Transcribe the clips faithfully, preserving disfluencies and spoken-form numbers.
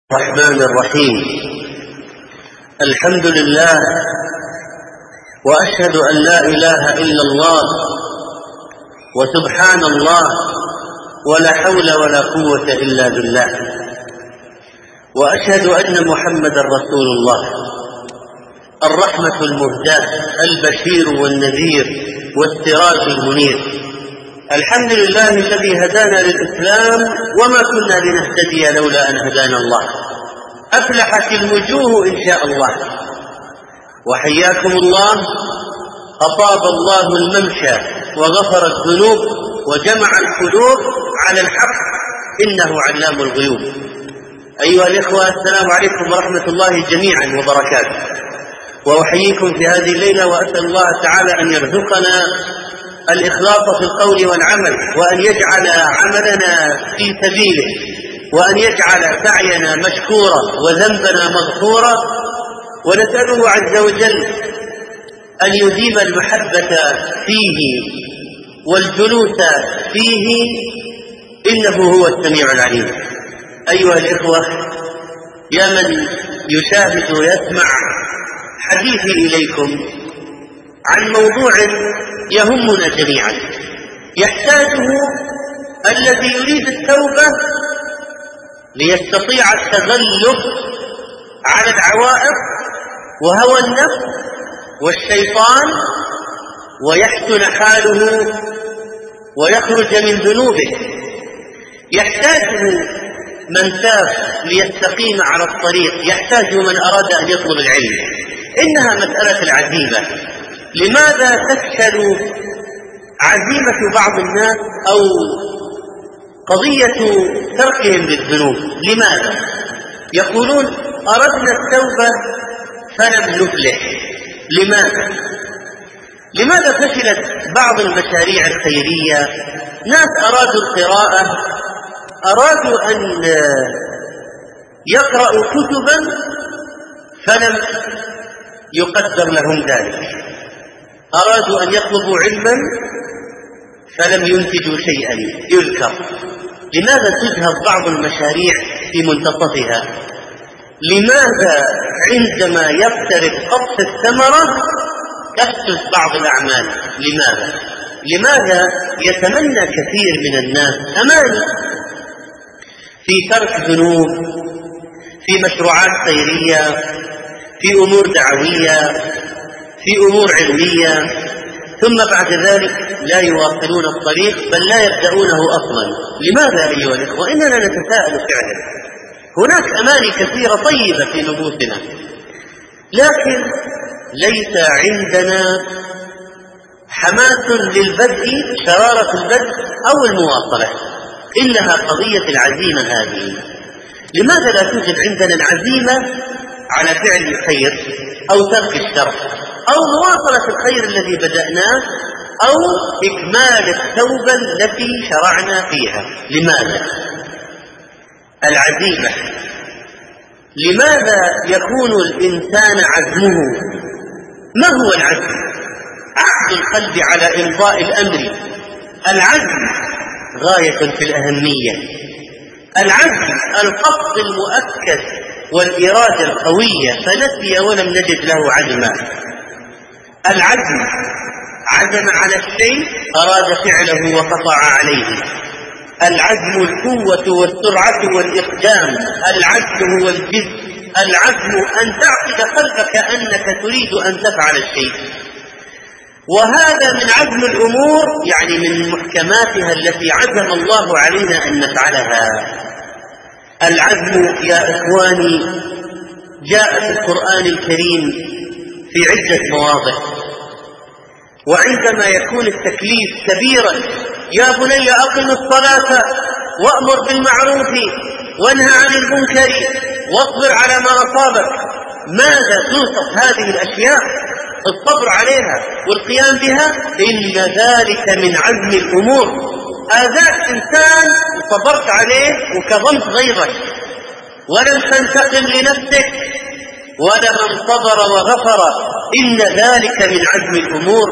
الرحمن الرحيم. الحمد لله، وأشهد أن لا إله إلا الله، وسبحان الله، ولا حول ولا قوة إلا بالله، وأشهد أن محمدا رسول الله، الرحمة المهداة، البشير والنذير والسراج المنير. الحمد لله الذي هدانا للإسلام، وما كنا لنهتدي لولا أن هدانا الله. أفلحت الوجوه إن شاء الله. وحياكم الله. أطاب الله الممشى وغفر الذنوب وجمع القلوب على الحق، إنه علام الغيوب. أيها الإخوة، السلام عليكم ورحمة الله جميعا وبركاته. وأحييكم في هذه الليلة، وأسأل الله تعالى أن يرزقنا الإخلاص في القول والعمل، وأن يجعل عملنا في سبيله، وأن يجعل سعينا مشكورا وذنبنا مغفورا. ونسأله عز وجل أن يديم المحبة فيه والجلوس فيه، إنه هو السميع العليم. أيها الإخوة، يا من يشاهد ويسمع حديثي إليكم عن موضوع يهمنا جميعا، يحتاجه الذي يريد التوبة ليستطيع التغلب على العوائق وهوى النفس والشيطان، ويحسن حاله ويخرج من ذنوبه. يحتاجه من تاب ليستقيم على الطريق، يحتاج من أراد أن يطلب العلم. إنها مسألة العزيمة. لماذا تفشل عزيمة بعض الناس أو قضية تركهم للذنوب؟ لماذا؟ يقولون أردنا التوبة فلم نفلح. لماذا؟ لماذا فشلت بعض المشاريع الخيرية؟ ناس أرادوا القراءة، أرادوا أن يقرأوا كتبا فلم يقدر لهم ذلك، أرادوا أن يطلبوا علما فلم ينتجوا شيئا يذكر. لماذا تذهب بعض المشاريع في منتصفها؟ لماذا عندما يقترب قطف الثمرة تفسد بعض الأعمال؟ لماذا؟ لماذا يتمنى كثير من الناس أماني في ترك ذنوب، في مشروعات خيرية، في أمور دعوية، في أمور علمية، ثم بعد ذلك لا يواصلون الطريق بل لا يبدأونه أصلا؟ لماذا أيها الإخوة؟ إننا نتساءل فعلا. هناك أماني كثيرة طيبة في نفوسنا، لكن ليس عندنا حماس للبدء، شرارة البدء أو المواصلة. إنها قضية العزيمة هذه. لماذا لا توجد عندنا العزيمة على فعل الخير أو ترك الشر أو مواصلة الخير الذي بدأناه أو إكمال التوبة التي شرعنا فيها؟ لماذا؟ العزيمة. لماذا يكون الإنسان عزمه؟ ما هو العزم؟ عقد القلب على إمضاء الأمر. العزم غاية في الأهمية. العزم القصد المؤكد والإرادة القوية، فنسي ولم نجد له عزما. العزم عزم على الشيء، أراد فعله وقطع عليه. العزم القوة والسرعة والإقدام. العزم هو الجد. العزم أن تعقد قلبك أنك تريد أن تفعل الشيء، وهذا من عزم الأمور، يعني من محكماتها التي عزم الله علينا أن نفعلها. العزم يا إخواني جاء في القرآن الكريم في عدة مواضع، وعندما يكون التكليف كبيرا: يا بني أقم الصلاة وأمر بالمعروف وانهى عن المنكر واصبر على ما أصابك. ماذا توصف هذه الأشياء؟ الصبر عليها والقيام بها. إن ذلك من عزم الأمور. آذاك إنسان وصبرت عليه وكظمت غيظك ولم تنتقم لنفسك، ولمن صبر وغفر إن ذلك من عزم الأمور.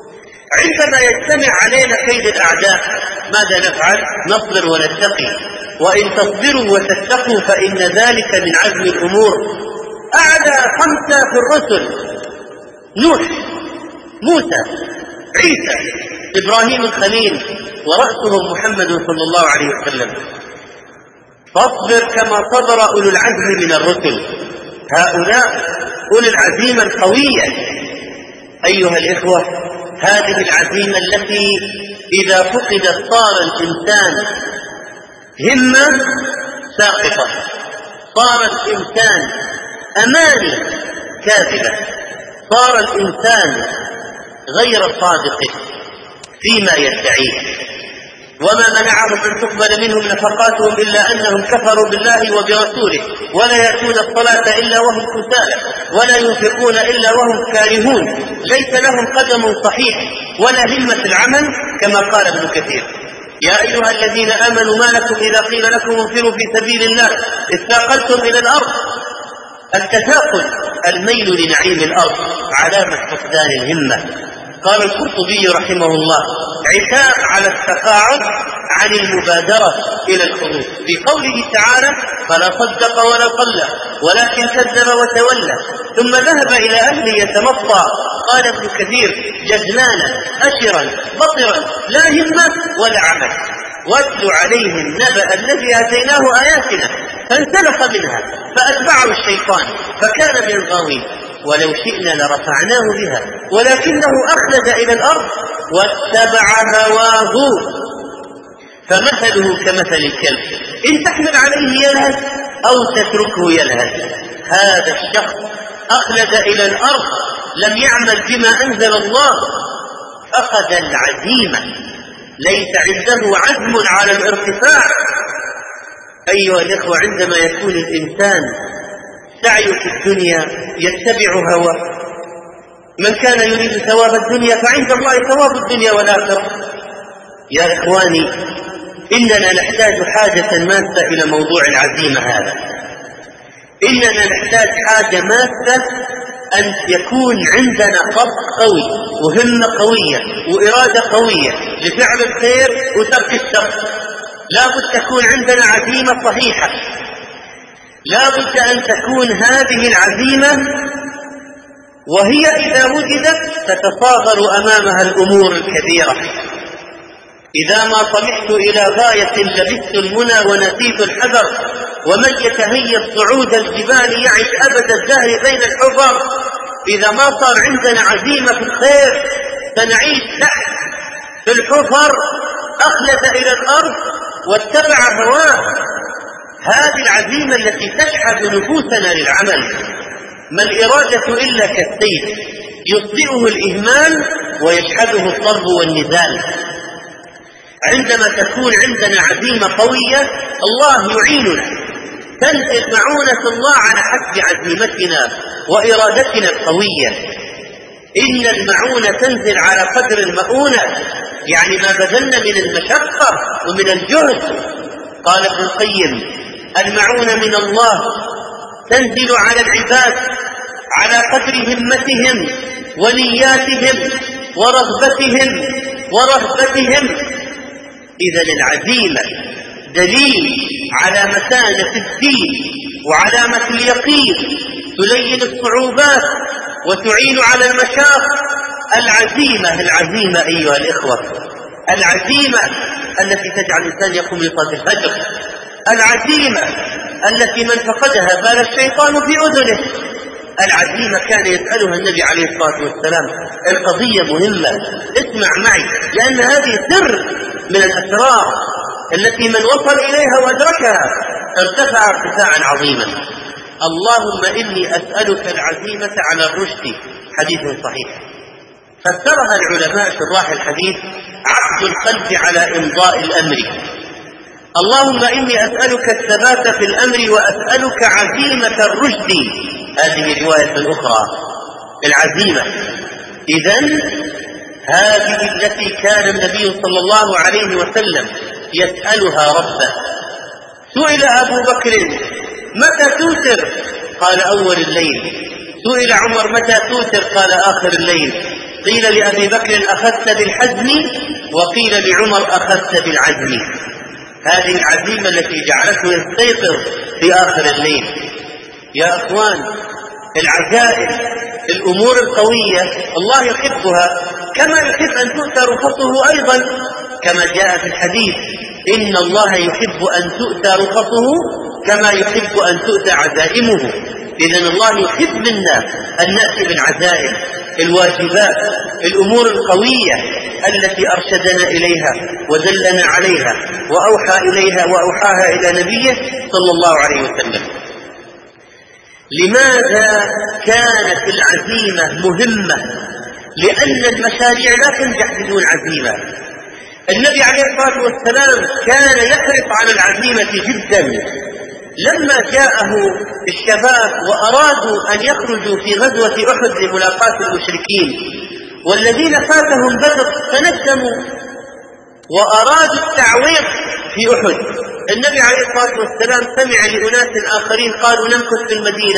عندما يجتمع علينا كيد الأعداء ماذا نفعل؟ نصبر ونتقي. وإن تصبروا وتتقوا فإن ذلك من عزم الأمور. أعلى خمسة في الرسل: نوح، موسى، عيسى، إبراهيم الخليل، ورأسهم محمد صلى الله عليه وسلم. فاصبر كما صبر أولو العزم من الرسل. هؤلاء أولو العزيمة القوية. أيها الإخوة، هذه العزيمة التي إذا فقدت صار الإنسان همة ساقطة، صار الإنسان أماني كاذبة، صار الإنسان غير صادق فيما يدعيه. وما منعهم أن تقبل منهم نفقاتهم إلا أنهم كفروا بالله وبرسوله، ولا يأتون الصلاة إلا وهم كسالى، ولا ينفقون إلا وهم كارهون، ليس لهم قدم صحيح ولا همة العمل، كما قال ابن كثير: يا أيها الذين آمنوا ما لكم إذا قيل لكم انفروا في سبيل الله اثاقلتم إلى الأرض. التثاقل الميل لنعيم الأرض علامة فقدان الهمة. قال القرطبي رحمه الله: عتاب على التقاعد عن المبادرة إلى الخروج. في قوله تعالى: فلا صدق ولا صلى ولكن كذب وتولى ثم ذهب إلى أهله يتمطى. قال ابن كثير: جهلانا أشرا بطرا لا همة ولا عمل. واتل عليهم نبأ الذي آتيناه آياتنا فانسلخ منها فأتبعه الشيطان فكان من الغاوين. ولو شئنا لرفعناه بها ولكنه أخلد إلى الأرض واتبع هواه فمثله كمثل الكلب إن تحمل عليه يلهث أو تتركه يلهث. هذا الشخص أخلد إلى الأرض، لم يعمل بما أنزل الله، فقد العزيمة، ليس عنده عزم على الارتفاع. أيها الإخوة، عندما يكون الإنسان سعي في الدنيا يتبع هواه. من كان يريد ثواب الدنيا فعند الله ثواب الدنيا والآخرة. يا إخواني، إننا نحتاج حاجة ماسة إلى موضوع العزيمة هذا. إننا نحتاج حاجة ماسة أن يكون عندنا قصد قوي وهمة قوية وإرادة قوية لفعل الخير وترك الشر. لا بد تكون عندنا عزيمة صحيحة، لا بد أن تكون هذه العزيمة، وهي إذا وجدت تتصاغر أمامها الأمور الكبيرة. إذا ما طمحت إلى غاية لبثت المنى ونسيت الحذر، ومن يتهيب صعود الجبال يعش أبد الدهر بين الحفر. إذا ما صار عندنا عزيمة في الخير سنعيش تحت في الحفر. أخلد إلى الأرض واتبع هواه. هذه العزيمة التي تشحذ نفوسنا للعمل. ما الإرادة إلا كالسيف يصدئه الإهمال ويشحذه الضرب والنزال. عندما تكون عندنا عزيمة قوية الله يعيننا، تنزل معونة الله على حسب عزيمتنا وإرادتنا القوية. إن المعونة تنزل على قدر المؤونة، يعني ما بذلنا من المشقة ومن الجهد. قال ابن القيم: المعونة من الله تنزل على العباد على قدر همتهم ونياتهم ورغبتهم ورهبتهم. إذن العزيمة دليل على متانة الدين وعلامة اليقين، تلين الصعوبات وتعين على المشاق. العزيمة العزيمة أيها الإخوة، العزيمة التي تجعل الإنسان يقوم لصلاة الفجر، العزيمة التي من فقدها بال الشيطان في أذنه. العزيمة كان يسألها النبي عليه الصلاة والسلام. القضية مهمة، اسمع معي، لأن هذه سر من الأسرار التي من وصل إليها وأدركها ارتفع ارتفاعا عظيما. اللهم إني أسألك العزيمة على الرشد، حديث صحيح. فسرها العلماء شراح الحديث: عقد القلب على إمضاء الأمر. اللهم إني أسألك الثبات في الأمر وأسألك عزيمة الرشد. هذه رواية أخرى، العزيمة. إذن هذه التي كان النبي صلى الله عليه وسلم يسألها ربه. سئل أبو بكر: متى توتر؟ قال: أول الليل. سئل عمر: متى توتر؟ قال: آخر الليل. قيل لأبي بكر: أخذت بالحزم، وقيل لعمر: أخذت بالعزم. هذه العزيمة التي جعلته يستيقظ في آخر الليل. يا أخوان، العزائم، الأمور القوية الله يحبها، كما يحب أن تؤتى رخصه أيضا، كما جاء في الحديث: إن الله يحب أن تؤتى رخصه كما يحب أن تؤتى عزائمه. إذن الله يحب منا أن نأتي بالعزائم، الواجبات، الأمور القوية التي أرشدنا إليها ودلنا عليها وأوحى إليها وأوحاها إلى نبيه صلى الله عليه وسلم. لماذا كانت العزيمة مهمة؟ لأن المشاريع لا تنجح بدون عزيمة. النبي عليه الصلاة والسلام كان يحرص على العزيمة جدا. لما جاءه الشباب وأرادوا أن يخرجوا في غزوة أحد لملاقاة المشركين، والذين فاتهم بدر تندموا وأرادوا التعويض في أحد، النبي عليه الصلاة والسلام سمع لأناس آخرين قالوا نمكث في المدينة،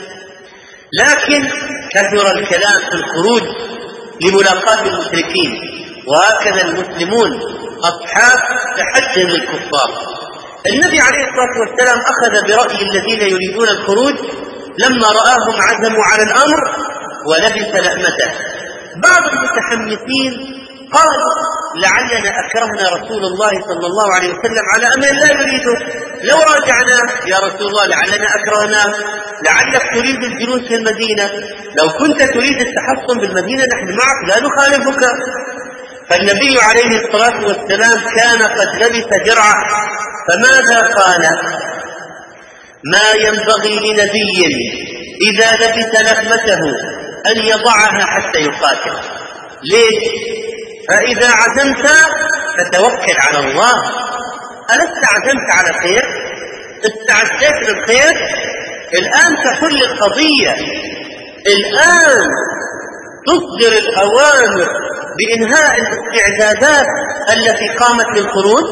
لكن كثر الكلام في الخروج لملاقاة المشركين. وهكذا المسلمون أصحاب تحدي الكفار. النبي عليه الصلاة والسلام أخذ برأي الذين يريدون الخروج، لما رآهم عزموا على الأمر ولبس لأمته. بعض المتحمسين قالوا لعلنا أكرهنا رسول الله صلى الله عليه وسلم على أمر لا يريده، لو راجعنا يا رسول الله لعلنا أكرهنا، لعلك تريد الجلوس في المدينة، لو كنت تريد التحصن بالمدينة نحن معك لا نخالفك. فالنبي عليه الصلاة والسلام كان قد لبس درعه، فماذا قال؟ ما ينبغي لنبي إذا لبس لحمته أن يضعها حتى يقاتل. ليش؟ فإذا عزمت فتوكل على الله. ألست عزمت على خير؟ استعدت للخير؟ الآن تحل القضية، الآن تصدر الأوامر بإنهاء الاستعدادات التي قامت للخروج.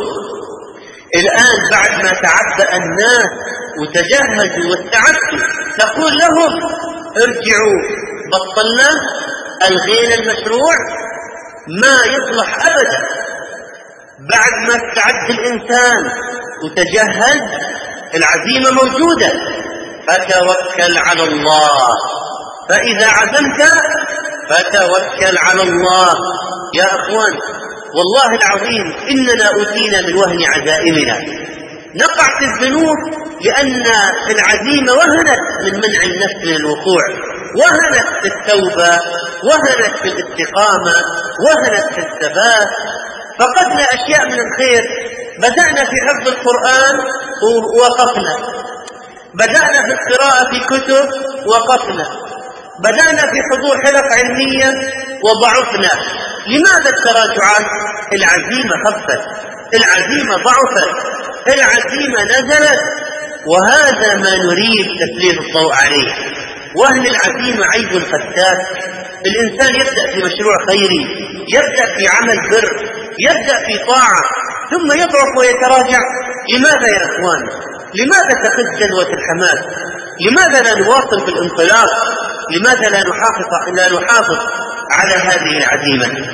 الآن بعد ما تعبأ الناس وتجهزوا واستعدوا تقول لهم ارجعوا، بطلنا، ألغينا المشروع، ما يصلح أبدا. بعد ما استعد الإنسان وتجهز العزيمة موجودة، فتوكل على الله. فإذا عزمت فتوكل على الله. يا أخوان، والله العظيم إننا أوتينا من وهن عزائمنا، نقع في الذنوب لأن العزيمة وهنت من منع النفس من الوقوع، وهنت في التوبة، وهنت في الاستقامة، وهنت في الثبات. فقدنا أشياء من الخير، بدأنا في حفظ القرآن ووقفنا، بدأنا في القراءة في كتب ووقفنا، بدأنا في حضور حلق علمية وضعفنا. لماذا التراجعات؟ العزيمة خفت، العزيمة ضعفت، العزيمة نزلت، وهذا ما نريد تسليط الضوء عليه. وهن العزيمة عيب فتاك. الإنسان يبدأ في مشروع خيري، يبدأ في عمل بر، يبدأ في طاعة، ثم يضعف ويتراجع. لماذا يا أخوان؟ لماذا تقل جدوى الحماس؟ لماذا لا نواصل في الانطلاق؟ لماذا لا نحافظ, لا نحافظ على هذه العزيمة؟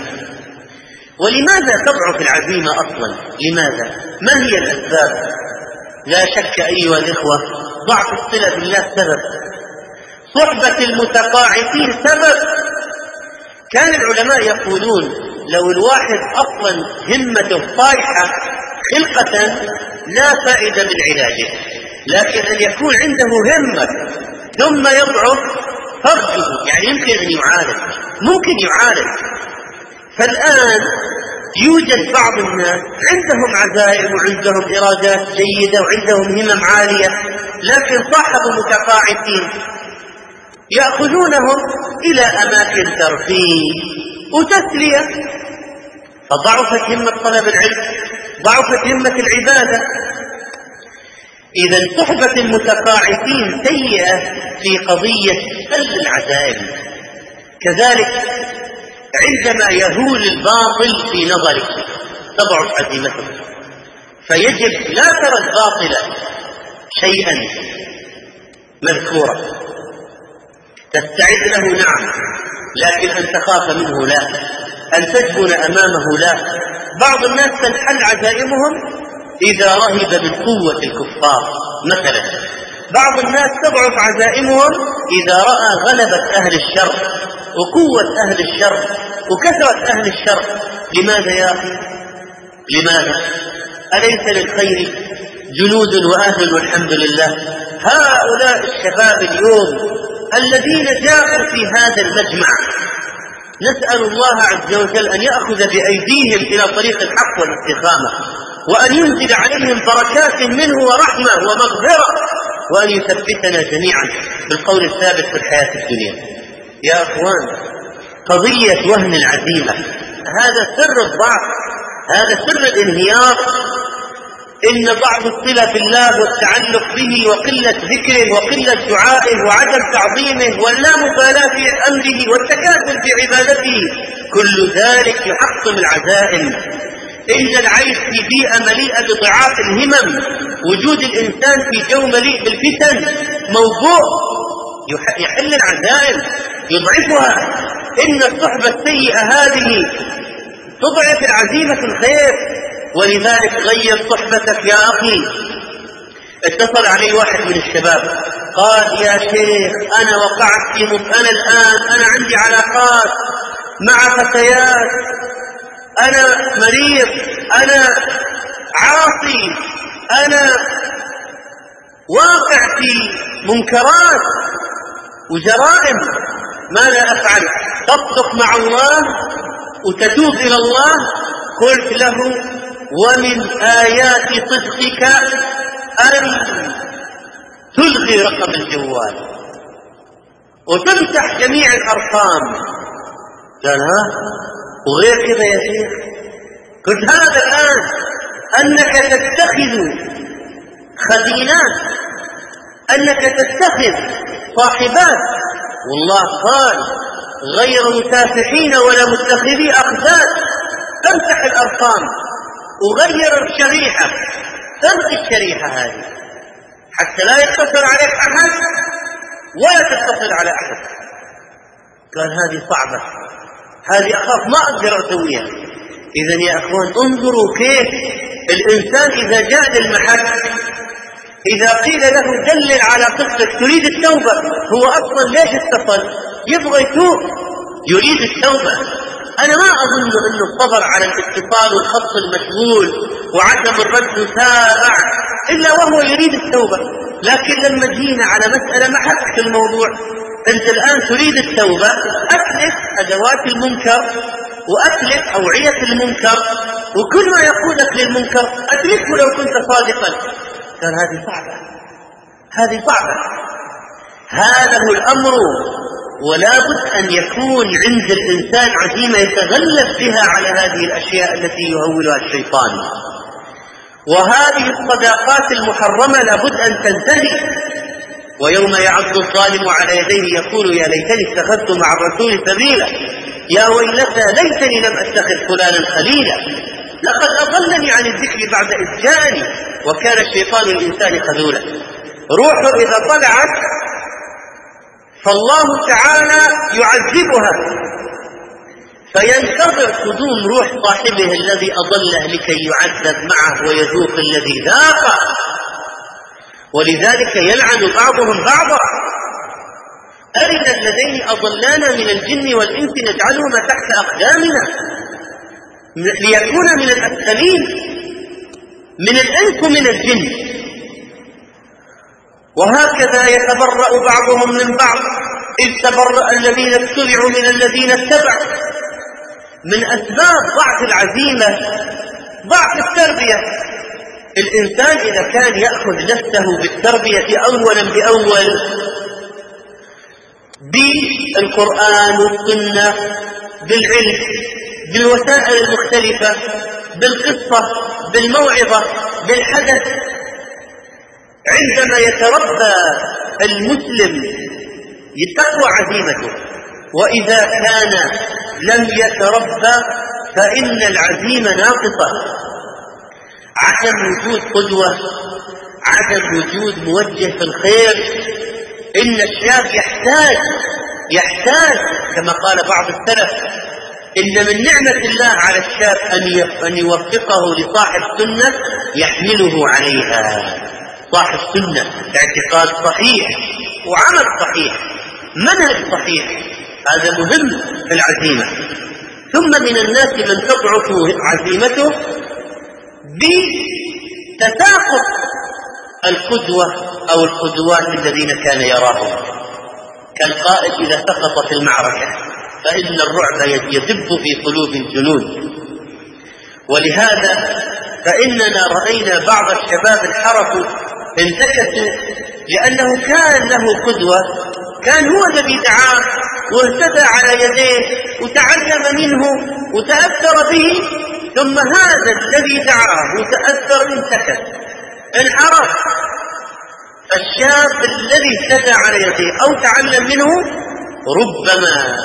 ولماذا تضعف العزيمة أصلا؟ لماذا؟ ما هي الأسباب؟ لا شك أيها الإخوة ضعف الصلة بالله سبب، صحبة المتقاعسين سبب. كان العلماء يقولون لو الواحد أصلا همته طايحة خلقة لا فائدة من علاجه، لكن أن يكون عنده همة ثم يضعف فرجه، يعني يمكن أن يعالج، ممكن يعالج. فالآن يوجد بعض الناس عندهم عزائم وعندهم إرادات جيدة وعندهم همم عالية، لكن صاحبوا متقاعسين يأخذونهم إلى أماكن ترفيه وتسلية، فضعفت همة طلب العلم، ضعفت همة العبادة. إذا صحبة المتقاعسين سيئة في قضية سلب العزائم. كذلك عندما يهول الباطل في نظرك تضعف عزيمتك، فيجب لا ترى الباطل شيئا مذكورا، تستعد له نعم، لكن أن تخاف منه لا، أن تجبن أمامه لا. بعض الناس تنحل عزائمهم إذا رهب من قوة الكفار. مثلا بعض الناس تضعف عزائمهم إذا رأى غلبة أهل الشر وقوة أهل الشر وكثرة أهل الشر. لماذا يا أخي؟ لماذا؟ أليس للخير جنود وأهل والحمد لله؟ هؤلاء الشباب اليوم الذين جاءوا في هذا المجمع نسأل الله عز وجل أن يأخذ بأيديهم إلى طريق الحق والاستقامة، وأن ينزل عليهم بركات منه ورحمة ومغفرة، وأن يثبتنا جميعا بالقول الثابت في الحياة الدنيا. يا أخوان، قضية وهن العزيمة هذا سر الضعف، هذا سر الانهيار. إن ضعف الصلة بالله والتعلق به وقلة ذكره وقلة دعائه وعدم تعظيمه واللامبالاة في أمره والتكاسل في عبادته كل ذلك يحطم العزائم. إن العيش في بيئة مليئة بضعاف الهمم، وجود الإنسان في جو مليء بالفتن موضوع يحل العزائم يضعفها. إن الصحبة السيئة هذه تضعف العزيمة في الخير، ولذلك غير صحبتك يا أخي. اتصل علي واحد من الشباب قال يا شيخ أنا وقعت في مف... أنا الآن أنا عندي علاقات مع فتيات، أنا مريض، أنا عاصي، أنا واقع في منكرات وجرائم، ماذا أفعل؟ تصدق مع الله وتتوب إلى الله. قلت له ومن آيات صدقك أن تلغي رقم الجوال وتمسح جميع الأرقام. قال ها وغير كذا يا شيخ؟ قلت هذا الآن أنك تتخذ خزينات، أنك تتخذ صاحبات، والله قال غير مسافحين ولا متخذي أخذات. تمسح الأرقام وغير الشريحة، تلغي الشريحة هذه حتى لا يتصل عليك أحد ولا تتصل على أحد. قال هذه صعبة، هذه أخاف ما أقدر أسويها. إذن يا أخوان انظروا كيف الإنسان إذا جاء للمحك إذا قيل له دلل على صدقك تريد التوبة، هو أصلا ليش اتصل؟ يبغى يتوب، يريد التوبة. أنا ما أظن أنه الصبر على الاتصال والخط المشغول وعدم الرد سابع إلا وهو يريد التوبة. لكن لما جينا على مسألة ما حقك الموضوع، أنت الآن تريد التوبة، أتلف أدوات المنكر وأتلف أوعية المنكر وكل ما يقودك للمنكر أتلفه لو كنت صادقا. قال هذه صعبة، هذه صعبة، هذا هو الأمر. ولا بد أن يكون عند الإنسان عزيمة يتغلب بها على هذه الأشياء التي يهولها الشيطان. وهذه الصداقات المحرمة لا بد أن تنتهي. ويوم يعض الظالم على يديه يقول يا ليتني اتخذت مع الرسول سبيلا يا ويلتى ليتني لم أتخذ فلانا خليلا لقد أضلني عن الذكر بعد إذ جاءني وكان الشيطان الإنسان خذولا. روحه إذا طلعت فالله تعالى يعذبها، فينتظر قدوم روح صاحبه الذي أضله لكي يعذب معه ويذوق الذي ذاق. ولذلك يلعن بعضهم بعضا. أرنا الذين أضلانا من الجن والإنس نجعلهما تحت أقدامنا ليكون من الأسفلين، من الإنس ومن الجن. وهكذا يتبرأ بعضهم من بعض إذ تبرأ الذين اتبعوا من الذين اتبعوا. من أسباب ضعف العزيمة ضعف التربية. الإنسان إذا كان يأخذ نفسه بالتربية أولا بأول بالقرآن والسنة بالعلم بالوسائل المختلفة بالقصة بالموعظة بالحدث، عندما يتربى المسلم يتقوى عزيمته. وإذا كان لم يتربى فإن العزيمة ناقصة. عدم وجود قدوة، عدم وجود موجه في الخير. إن الشاب يحتاج يحتاج كما قال بعض السلف إن من نعمة الله على الشاب أن يوفقه لصاحب سنة يحمله عليها. صاحب سنة اعتقاد صحيح وعمل صحيح، منهج صحيح، هذا مهم في العزيمة. ثم من الناس من تضعف عزيمته بتساقط القدوة أو القدوات الذين كان يراهم، كالقائد إذا سقط في المعركة فإن الرعب يدب في قلوب الجنود. ولهذا فإننا رأينا بعض الشباب انحرفوا انتكسوا لأنه كان له قدوة، كان هو الذي دعاه واهتدى على يديه وتعلم منه وتأثر به، ثم هذا الذي دعاه وتأثر انتكس انحرف. الشاب الذي اهتدى على يديه أو تعلم منه ربما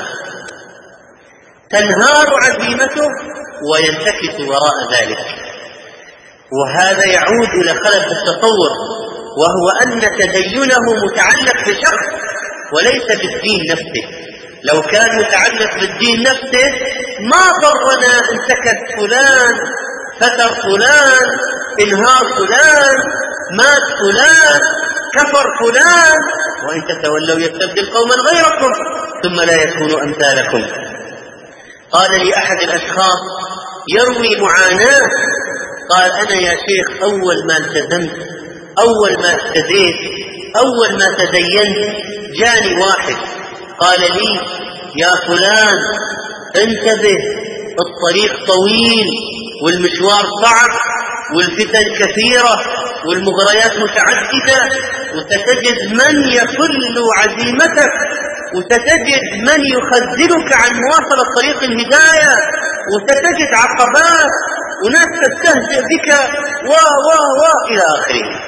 تنهار عزيمته وينتكس وراء ذلك، وهذا يعود إلى خلل التصور، وهو أن تدينه متعلق بشخص وليس بالدين نفسه. لو كان متعلق بالدين نفسه ما ضرنا انتكس فلان، فتر فلان، انهار فلان، مات فلان، كفر فلان، وإن تتولوا يستبدل قوما غيركم ثم لا يكونوا أمثالكم. قال لي أحد الأشخاص يروي معاناة، قال أنا يا شيخ أول ما التزمت، أول ما اهتديت، أول ما تدينت جاني واحد قال لي يا فلان انتبه، الطريق طويل والمشوار صعب والفتن كثيرة والمغريات متعددة، وستجد من يخل عزيمتك، وستجد من يخذلك عن مواصلة طريق الهداية، وستجد عقبات وناس تستهزئ بك و و و إلى آخره.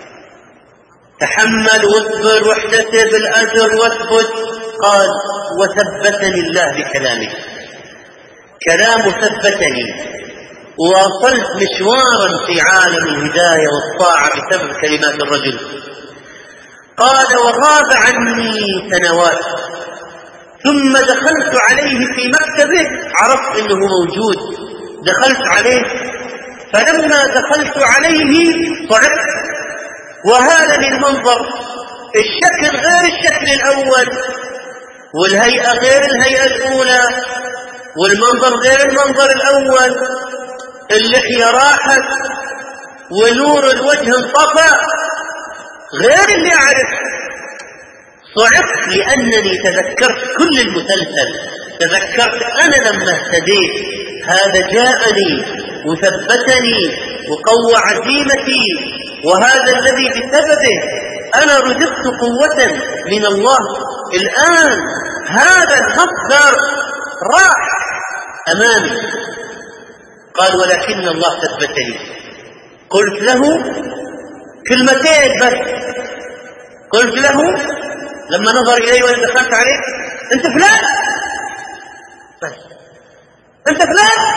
تحمل واصبر واحتسب الأجر واثبت. قال وثبتني الله بكلامه، كلامه ثبتني وواصلت مشوارا في عالم الهداية والطاعة بسبب كلمات الرجل. قال وغاب عني سنوات، ثم دخلت عليه في مكتبه عرفت انه موجود، دخلت عليه، فلما دخلت عليه صعقت وهالني المنظر، الشكل غير الشكل الأول، والهيئة غير الهيئة الأولى، والمنظر غير المنظر الأول، اللحية راحت ونور الوجه انطفأ غير اللي أعرف. صعقت لأنني تذكرت كل المسلسل، تذكرت أنا لما اهتديت هذا جاءني وثبتني وقوى عزيمتي، وهذا الذي بسببه أنا رزقت قوة من الله. الآن هذا المصدر راح أمامي. قال ولكن الله ثبتني. قلت له كلمتين بس، قلت له لما نظر إلي وأنا دخلت عليه أنت فلان، بس أنت فلان،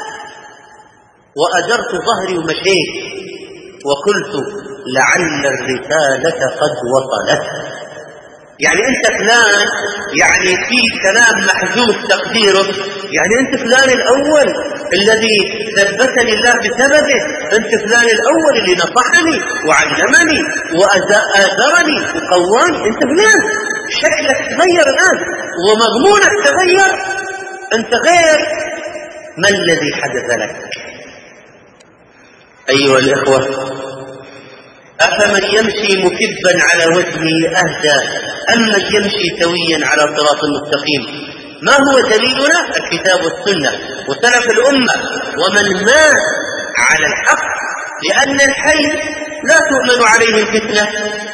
وأجرت ظهري ومشيت وقلت لعل الرسالة قد وصلت. يعني أنت فلان، يعني في كلام محذوف تقديره، يعني أنت فلان الأول الذي ثبتني الله بسببه، أنت فلان الأول اللي نصحني وعلمني وآذرني وقواني، أنت فلان، شكلك تغير الآن ومضمونك تغير، أنت غير. ما الذي حدث لك؟ أيها الإخوة، أفمن يمشي مكبا على وجهه أهدى أم من يمشي سويا على صراط مستقيم؟ ما هو دليلنا؟ الكتاب والسنة وسلف الأمة ومن مات على الحق، لأن الحي لا تؤمن عليه الفتنة.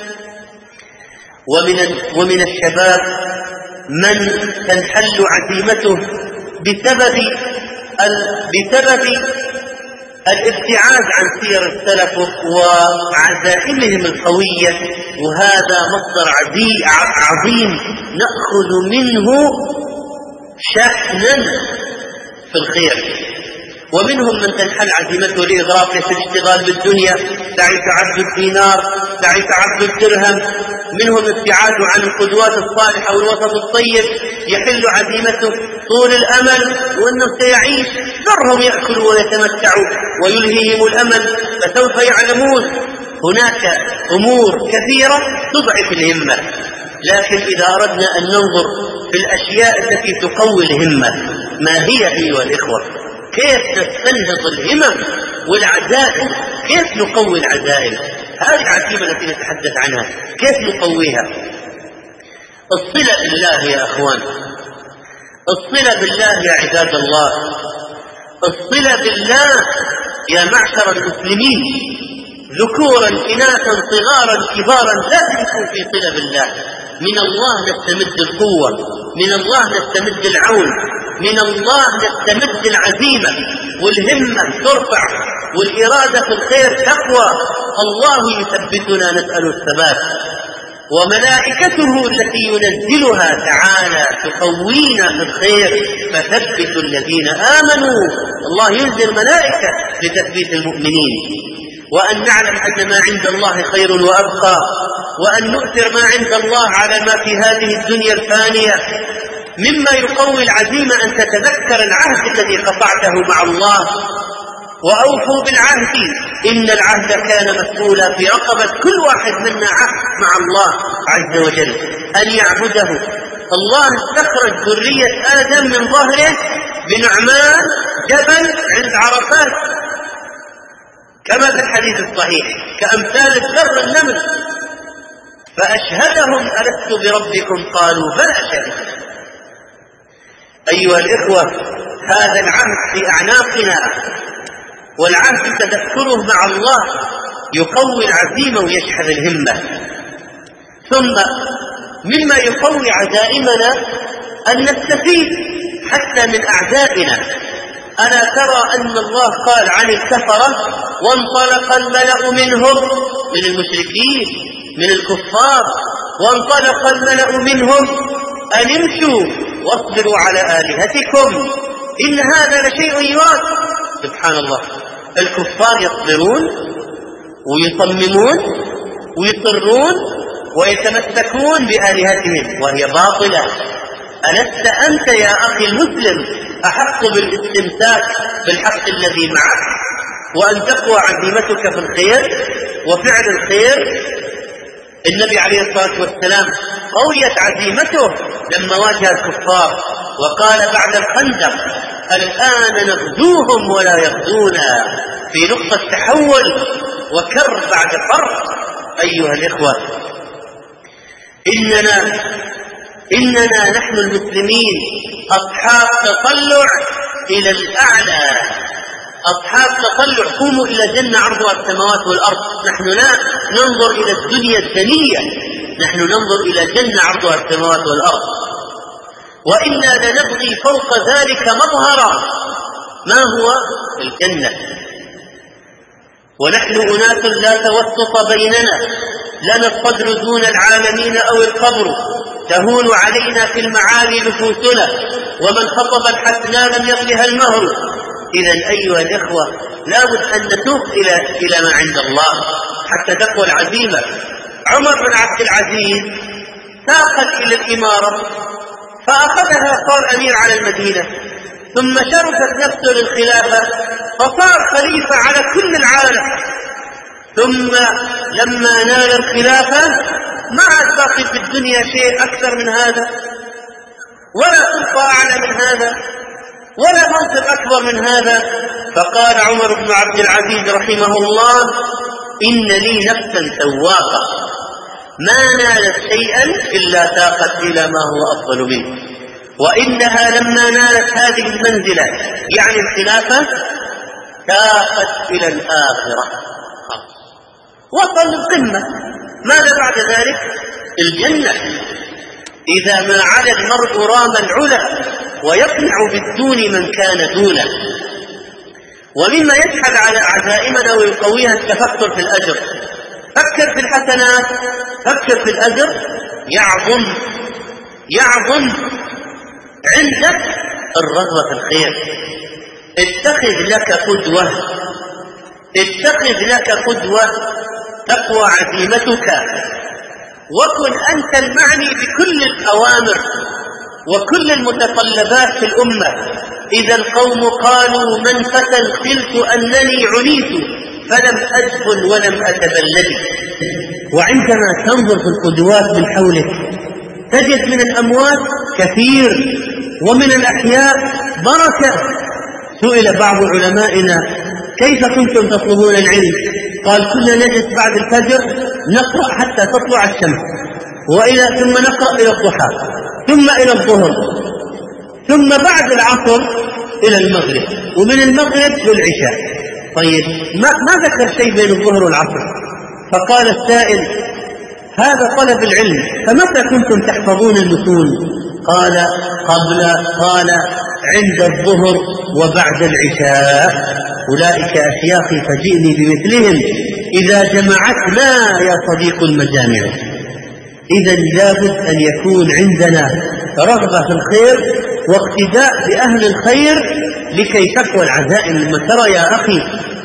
ومن ومن الشباب من تنحل عزيمته بسبب بسبب الابتعاد عن سير السلف وعزائمهم القوية، وهذا مصدر عظيم نأخذ منه شحنا في الخير. ومنهم من تنحل عزيمته لإغراقه في الاشتغال بالدنيا، تعس عبد الدينار، تعس عبد الدرهم، منهم ابتعاد عن القدوات الصالحة والوسط الطيب يحل عزيمته طول الأمل وأنه سيعيش، ذرهم يأكلوا ويتمتعوا ويلهيهم الأمل فسوف يعلمون. هناك أمور كثيرة تضعف الهمة، لكن إذا أردنا أن ننظر في الأشياء التي تقوي الهمة ما هي أيها الإخوة؟ كيف نستنهض الهمم والعزائم؟ كيف نقوي العزائم؟ هذه العزيمة التي نتحدث عنها كيف نقويها؟ الصلة بالله يا أخوان، الصلة بالله يا عباد الله، الصلة بالله يا معشر المسلمين، ذكورا إناثا صغارا كبارا لازم يكون في صلة بالله. من الله نستمد القوة، من الله نستمد العون، من الله نستمد العزيمة والهمة ترفع والإرادة في الخير تقوى. الله يثبتنا نسأل الثبات، وملائكته التي ينزلها تعالى تقوينا في الخير فثبت الذين آمنوا. الله ينزل ملائكة لتثبيت المؤمنين. وأن نعلم أن ما عند الله خير وأبقى، وأن نؤثر ما عند الله على ما في هذه الدنيا الفانية. مما يقوي العزيمة أن تتذكر العهد الذي قطعته مع الله، وأوفوا بالعهد إن العهد كان مسؤولا، في رقبة كل واحد منا عهد مع الله عز وجل أن يعبده. الله استخرج ذرية آدم من ظهره بنعمان جبل عند عرفات كما في الحديث الصحيح كأمثال الذر النمل، فأشهدهم ألست بربكم قالوا بلى شهدنا. أيها الإخوة، هذا العهد في أعناقنا، والعهد تذكره مع الله يقوي العزيمة ويشحذ الهمة. ثم مما يقوي عزائمنا أن نستفيد حتى من أعدائنا. ألا ترى أن الله قال عن الكفرة وانطلق الملأ منهم، من المشركين من الكفار، وانطلق الملأ منهم أن امشوا واصبروا على آلهتكم إن هذا لشيء يراد. سبحان الله، الكفار يصبرون ويصممون ويصرون ويتمسكون بآلهتهم وهي باطلة. ألست أنت يا أخي المسلم أحق بالاستمساك بالحق الذي معك، وأن تقوى عزيمتك في الخير وفعل الخير؟ النبي عليه الصلاة والسلام قويت عزيمته لما واجه الكفار وقال بعد الخندق الآن نغزوهم ولا يغزونا، في نقطة تحول وكر بعد فر. أيها الإخوة، إننا إننا نحن المسلمين أصحاب تطلع إلى الأعلى، أصحاب تطلع. قوموا إلى جنة عرضها السماوات والأرض. نحن لا ننظر إلى الدنيا الدنية، نحن ننظر إلى جنة عرضها السماوات والأرض. وإنا لنبغي فوق ذلك مظهرا، ما هو الجنة. ونحن أناس لا توسط بيننا، لنا الصدر دون العالمين أو القبر، تهون علينا في المعالي نفوسنا، ومن خطب الحسنى لم يطلها المهر. إذا أيها الإخوة، لا بد أن نتوب إلى إلى ما عند الله حتى تقوى العزيمة. عمر بن عبد العزيز ساقت إلى الإمارة فأخذها، صار أمير على المدينة، ثم شرفت نفسه للخلافة فصار خليفة على كل العالم. ثم لما نال الخلافة ما عاد باقي في الدنيا شيء أكثر من هذا، ولا سلطة أعلى من هذا، ولا منصب أكبر من هذا. فقال عمر بن عبد العزيز رحمه الله إن لي نفسا سواقة ما نالت شيئا إلا ساقت إلى ما هو أفضل منه، وإنها لما نالت هذه المنزلة يعني الخلافة ساقت إلى الآخرة، وصل للقمة. ماذا بعد ذلك؟ الجنة. إذا ما علا المرء رام العلا ويقنع بالدون من كان دونه. ومما يجحد على عزائمنا ويقويها التفكر في الأجر. فكر في الحسنات، فكر في الأجر، يعظم يعظم عندك الرغبة في الخير. اتخذ لك قدوة، اتخذ لك قدوة تقوى عزيمتك. وكن أنت المعني بكل الأوامر وكل المتطلبات في الأمة. إذا القوم قالوا من فتى خلت أنني عنيت فلم أجبن ولم أتبلد. وعندما تنظر في القدوات من حولك تجد من الأموات كثير ومن الأحياء بركة. سئل بعض علمائنا كيف كنتم تطلبون العلم؟ قال كنا نجلس بعد الفجر نقرأ حتى تطلع الشمس، وإلى ثم نقرأ إلى الضحى، ثم إلى الظهر، ثم بعد العصر إلى المغرب، ومن المغرب للعشاء. طيب ما, ما ذكر شيء بين الظهر والعصر. فقال السائل هذا طلب العلم، فمتى كنتم تحفظون المتون؟ قال قبل قال عند الظهر وبعد العشاء. أولئك أشياخي فجئني بمثلهم إذا جمعتنا يا صديق المجامع. إذا لابد أن يكون عندنا رغبة في الخير واقتداء بأهل الخير لكي تقوى العزائم. لما ترى يا أخي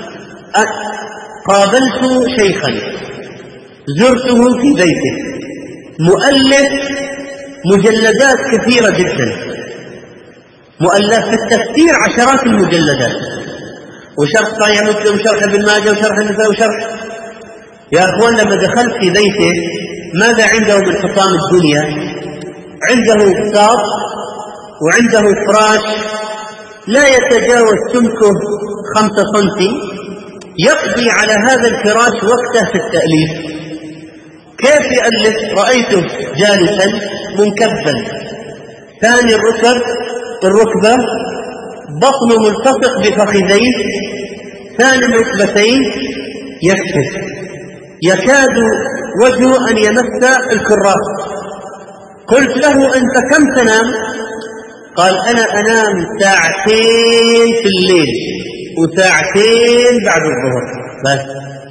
قابلت شيخا زرته في بيته مؤلف مجلدات كثيرة جدا، مؤلف في التفسير عشرات المجلدات، وشرح صحيح مسلم وشرح ابن ماجه وشرح النساء وشرح. يا أخوان لما دخلت في بيته ماذا عنده من حطام الدنيا؟ عنده كتاب وعنده فراش لا يتجاوز سمكه خمسة سنتي، يقضي على هذا الفراش وقته في التأليف. كيف يألف؟ رأيته جالسا منكبا، ثاني الركب الركبة بطنه ملتصق بفخذيه، ثاني الركبتين يكتف، يكاد وجهه أن يمس الكراس. قلت له أنت كم تنام؟ قال أنا أنام ساعتين في الليل وساعتين بعد الظهر بس،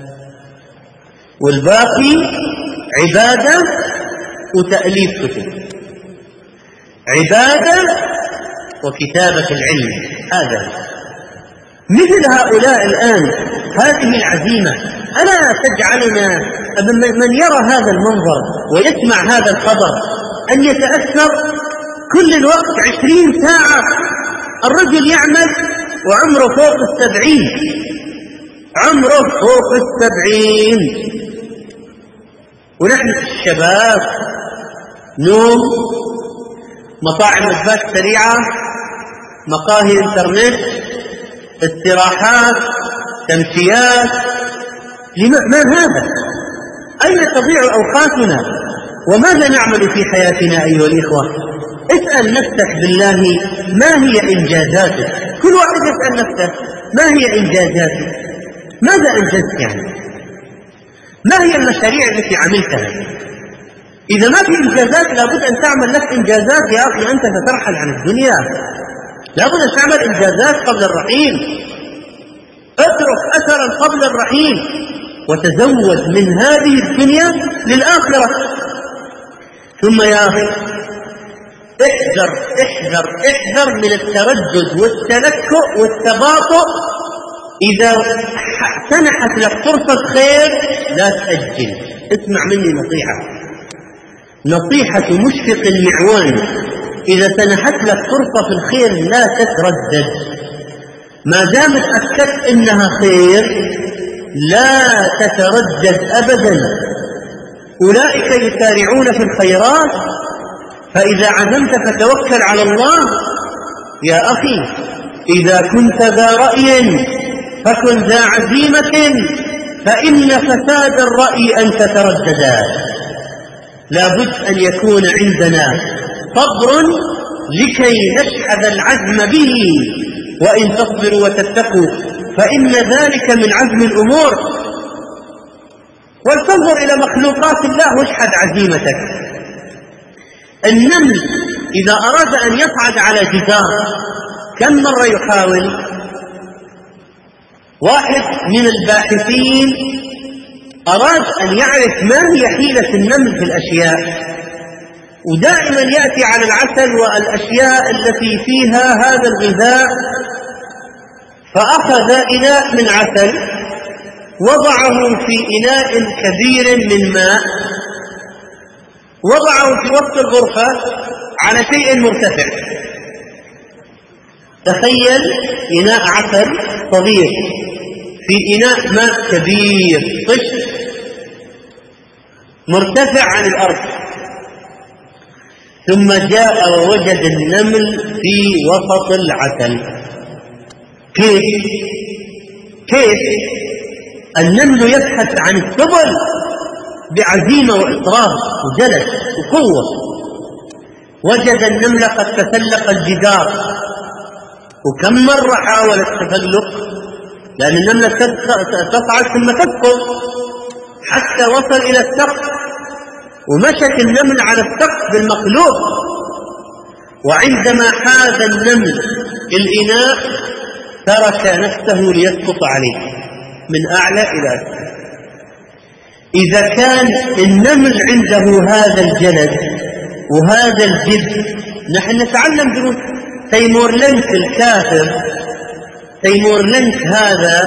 والباقي عبادة وتأليف كتب، عبادة وكتابة العلم. هذا مثل هؤلاء الآن، هذه العزيمة ألا تجعلنا من يرى هذا المنظر ويسمع هذا الخبر أن يتأثر كل الوقت؟ عشرين ساعة الرجل يعمل وعمره فوق السبعين، عمره فوق السبعين، ونحن في الشباب نوم، مطاعم وجبات سريعة، مقاهي انترنت، استراحات، تمشيات. ما هذا؟ أين تضيع أوقاتنا؟ وماذا نعمل في حياتنا أيها الإخوة؟ اسأل نفسك بالله ما هي إنجازاتك؟ كل واحد يسأل نفسه ما هي إنجازاتك؟ ماذا أنجزت يعني؟ ما هي المشاريع التي عملتها؟ إذا ما في إنجازات لابد أن تعمل لك إنجازات يا أخي، أنت سترحل عن الدنيا، لابد أن تعمل إنجازات قبل الرحيل، اترك أثرا قبل الرحيل وتزود من هذه الدنيا للآخرة. ثم يا أخي احذر احذر احذر من التردد والتلكؤ والتباطؤ. إذا سنحت لك فرصة خير لا تأجل. اسمع مني نصيحة، نصيحة مشفق المعوان، إذا سنحت لك فرصة في الخير لا تتردد، ما دام اتأكدت إنها خير لا تتردد أبدا. أولئك يسارعون في الخيرات، فإذا عزمت فتوكل على الله. يا أخي إذا كنت ذا رأي فكن ذا عزيمة، فإن فساد الرأي أن تترددا. لابد أن يكون عندنا صبر لكي نشحذ العزم به، وإن تصبروا وتتقوا فإن ذلك من عزم الأمور. ولتنظر إلى مخلوقات الله واشحذ عزيمتك. النمل إذا أراد أن يصعد على جدار كم مرة يحاول؟ واحد من الباحثين أراد أن يعرف ما هي حيلة النمل في الأشياء، ودائما يأتي على العسل والأشياء التي فيها هذا الغذاء، فأخذ إناء من عسل وضعه في إناء كبير من ماء، وضعه في وسط الغرفة على شيء مرتفع. تخيل إناء عسل صغير في إناء ماء كبير طش مرتفع عن الأرض، ثم جاء ووجد النمل في وسط العسل. كيف؟ كيف؟ النمل يبحث عن السبل بعزيمة وإصرار وجلد وقوة. وجد النمل قد تسلق الجدار، وكم مرة حاول التسلق، لأن النملة تصعد ثم تسقط حتى وصل إلى السقف، ومشت النمل على السقف بالمقلوب. وعندما حاز النمل الإناء ترك نفسه ليسقط عليه من أعلى إلى أسفل. إذا كان النمل عنده هذا الجلد وهذا الجد، نحن نتعلم دروس. تيمور لنك الكافر، تيمور لنك هذا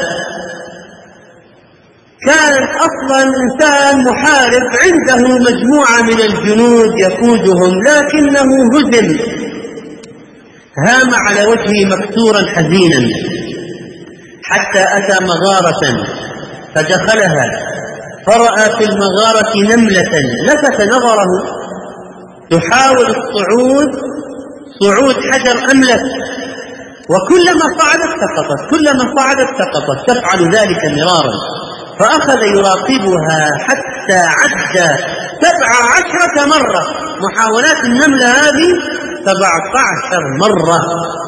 كان أصلا إنسان محارب، عنده مجموعة من الجنود يقودهم، لكنه هزم، هام على وجهه مكسورا حزينا، حتى أتى مغارة فدخلها، فرأى في المغارة نملة لفت نظره تحاول الصعود صعود حجر أملس، وكلما صعدت سقطت، كلما صعدت سقطت، تفعل ذلك مرارا. فأخذ يراقبها حتى عد سبع عشرة مرة محاولات النملة هذه، سبعة عشر مرة.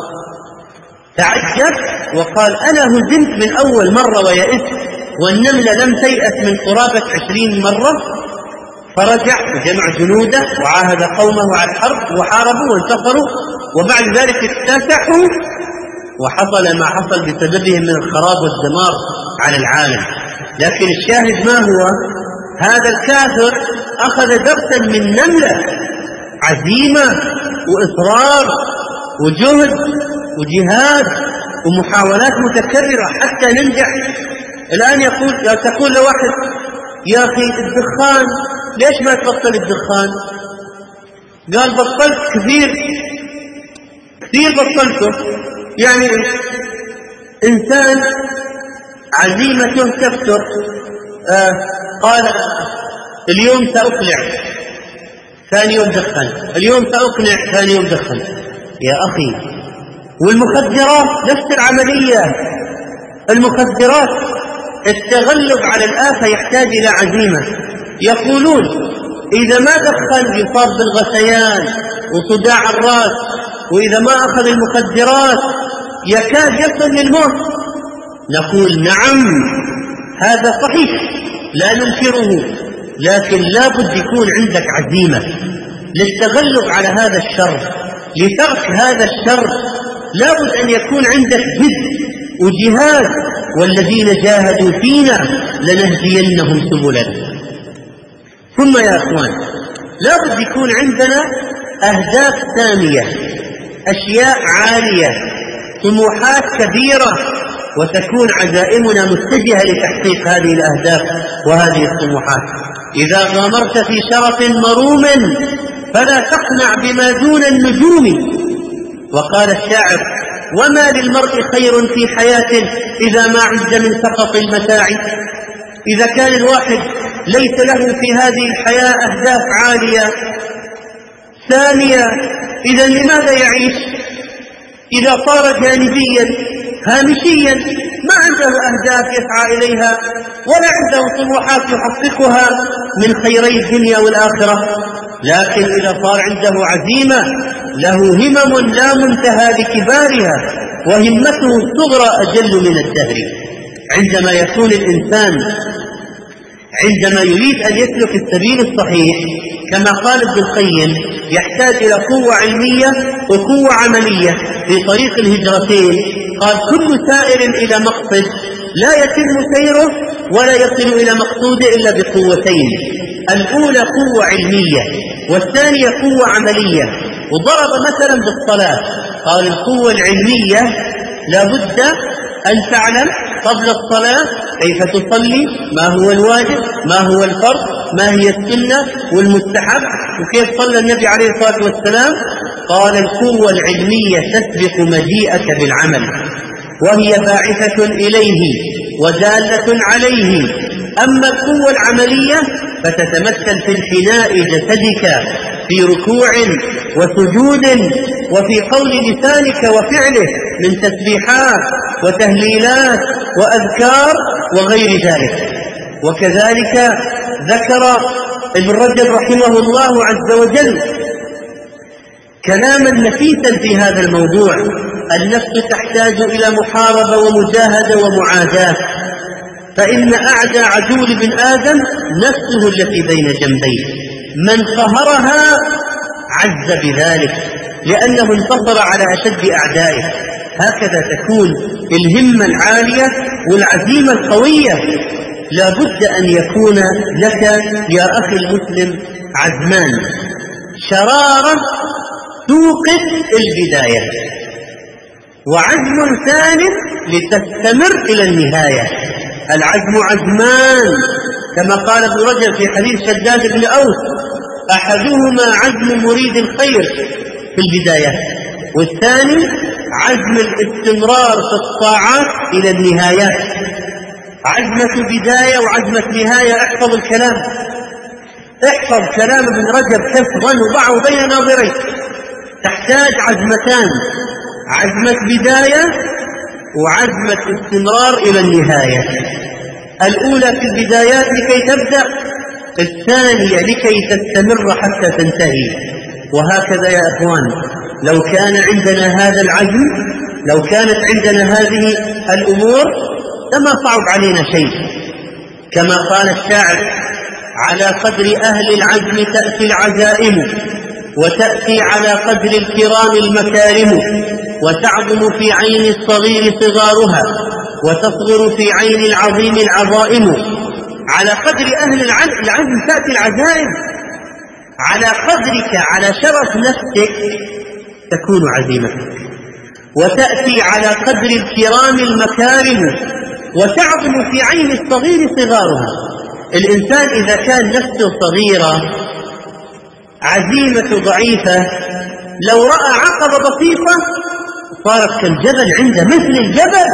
تعجب وقال أنا هزمت من أول مرة ويئست، والنملة لم تيأس من قرابة عشرين مرة. فرجع وجمع جنوده وعاهد قومه على الحرب، وحاربوا وانتصروا، وبعد ذلك اكتسحوا، وحصل ما حصل بسببهم من الخراب والدمار على العالم. لكن الشاهد ما هو؟ هذا الكافر أخذ درسا من نملة، عزيمة وإصرار وجهد وجهاد ومحاولات متكررة حتى ننجح. الآن يقول تقول لواحد يا أخي الدخان ليش ما تبطل الدخان؟ قال بطلت كثير كثير بطلته. يعني إنسان عزيمته تكثر، آه قال اليوم سأقلع، ثاني يوم دخن، اليوم سأقلع، ثاني يوم دخن. يا أخي والمخدرات نفس العملية. المخدرات التغلب على الآفة يحتاج إلى عزيمة. يقولون إذا ما دخن يصاب بالغثيان وصداع الرأس، وإذا ما أخذ المخدرات يكاد يصل للموت. نقول نعم هذا صحيح لا ننكره، لكن لا بد يكون عندك عزيمة للتغلب على هذا الشر، لترك هذا الشر. لا بد أن يكون عندك جد وجهاد، والذين جاهدوا فينا لنهدينهم سبلنا. ثم يا أخوان لا بد يكون عندنا أهداف سامية، أشياء عالية، طموحات كبيرة، وتكون عزائمنا متجهة لتحقيق هذه الأهداف وهذه الطموحات. إذا غامرت في شرف مروم فلا تقنع بما دون النجوم. وقال الشاعر وما للمرء خير في حياته إذا ما عز من سقط المتاع. إذا كان الواحد ليس له في هذه الحياة أهداف عالية ثانية، إذا لماذا يعيش؟ إذا صار جانبيا هامشيا ما عنده أهداف يسعى إليها، ولا عنده طموحات يحققها من خيري الدنيا والآخرة. لكن إذا صار عنده عزيمة له همم لا منتهى لكبارها، وهمته الصغرى أجل من الدهر. عندما يكون الإنسان عندما يريد أن يسلك السبيل الصحيح كما قال ابن القيم يحتاج إلى قوة علمية وقوة عملية في طريق الهجرتين. قال كل سائر إلى مقصد لا يتم سيره ولا يصل إلى مقصوده إلا بقوتين، الأولى قوة علمية والثانية قوة عملية. وضرب مثلا بالصلاة، قال القوة العلمية لا بد أن تعلم قبل الصلاة كيف تصلي، ما هو الواجب، ما هو الفرض، ما هي السنة والمستحب، وكيف صلى النبي عليه الصلاة والسلام. قال القوة العلمية تسبق مجيئك بالعمل، وهي باعثة إليه ودالة عليه. أما القوة العملية فتتمثل في انحناء جسدك في ركوع وسجود، وفي قول لسانك وفعله من تسبيحات وتهليلات وأذكار وغير ذلك. وكذلك ذكر ابن رجب رحمه الله عز وجل كلاما نفيسا في هذا الموضوع: النفس تحتاج إلى محاربة ومجاهدة ومعاداة، فإن أعدى عدو لابن آدم نفسه التي بين جنبيه، من قهرها عز بذلك لأنه انتصر على أشد أعدائه. هكذا تكون الهمة العالية والعزيمة القوية. لا بد أن يكون لك يا أخي المسلم عزمان: شرارة توقف البداية، وعزم ثاني لتستمر إلى النهاية. العزم عزمان كما قال ابن رجب في حديث شداد بن أوس: أحدهما عزم مريد الخير في البداية، والثاني عزم الاستمرار في الطاعات إلى النهايات. عزمة بداية وعزمة نهاية. احفظ الكلام، احفظ كلام ابن رجب حفظا وضعه بين ناظريك. تحتاج عزمتان: عزمة بداية وعزمة استمرار إلى النهاية. الأولى في البدايات لكي تبدأ، الثانية لكي تستمر حتى تنتهي. وهكذا يا إخوان، لو كان عندنا هذا العزم، لو كانت عندنا هذه الأمور لما صعب علينا شيء. كما قال الشاعر: على قدر أهل العزم تأتي العزائم، وتأتي على قدر الكرام المكارم، وتعظم في عين الصغير صغارها، وتصغر في عين العظيم العظائم. على قدر أهل العزم تأتي العزائم، على قدرك، على شرف نفسك تكون عزيمتك، وتأتي على قدر الكرام المكارم، وتعظم في عين الصغير صغارها. الإنسان إذا كان نفسه صغيرة، عزيمته ضعيفة، لو رأى عقبة بسيطة صارت كالجبل عنده، مثل الجبل.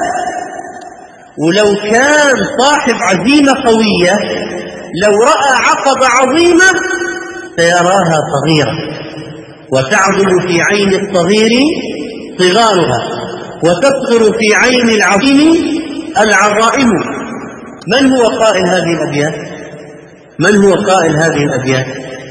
ولو كان صاحب عزيمة قوية، لو رأى عقبة عظيمة سيراها صغيرة. وتعظم في عين الصغير صغارها، وتصغر في عين العظيم العظائم. من هو قائل هذه الأبيات؟ من هو قائل هذه الأبيات؟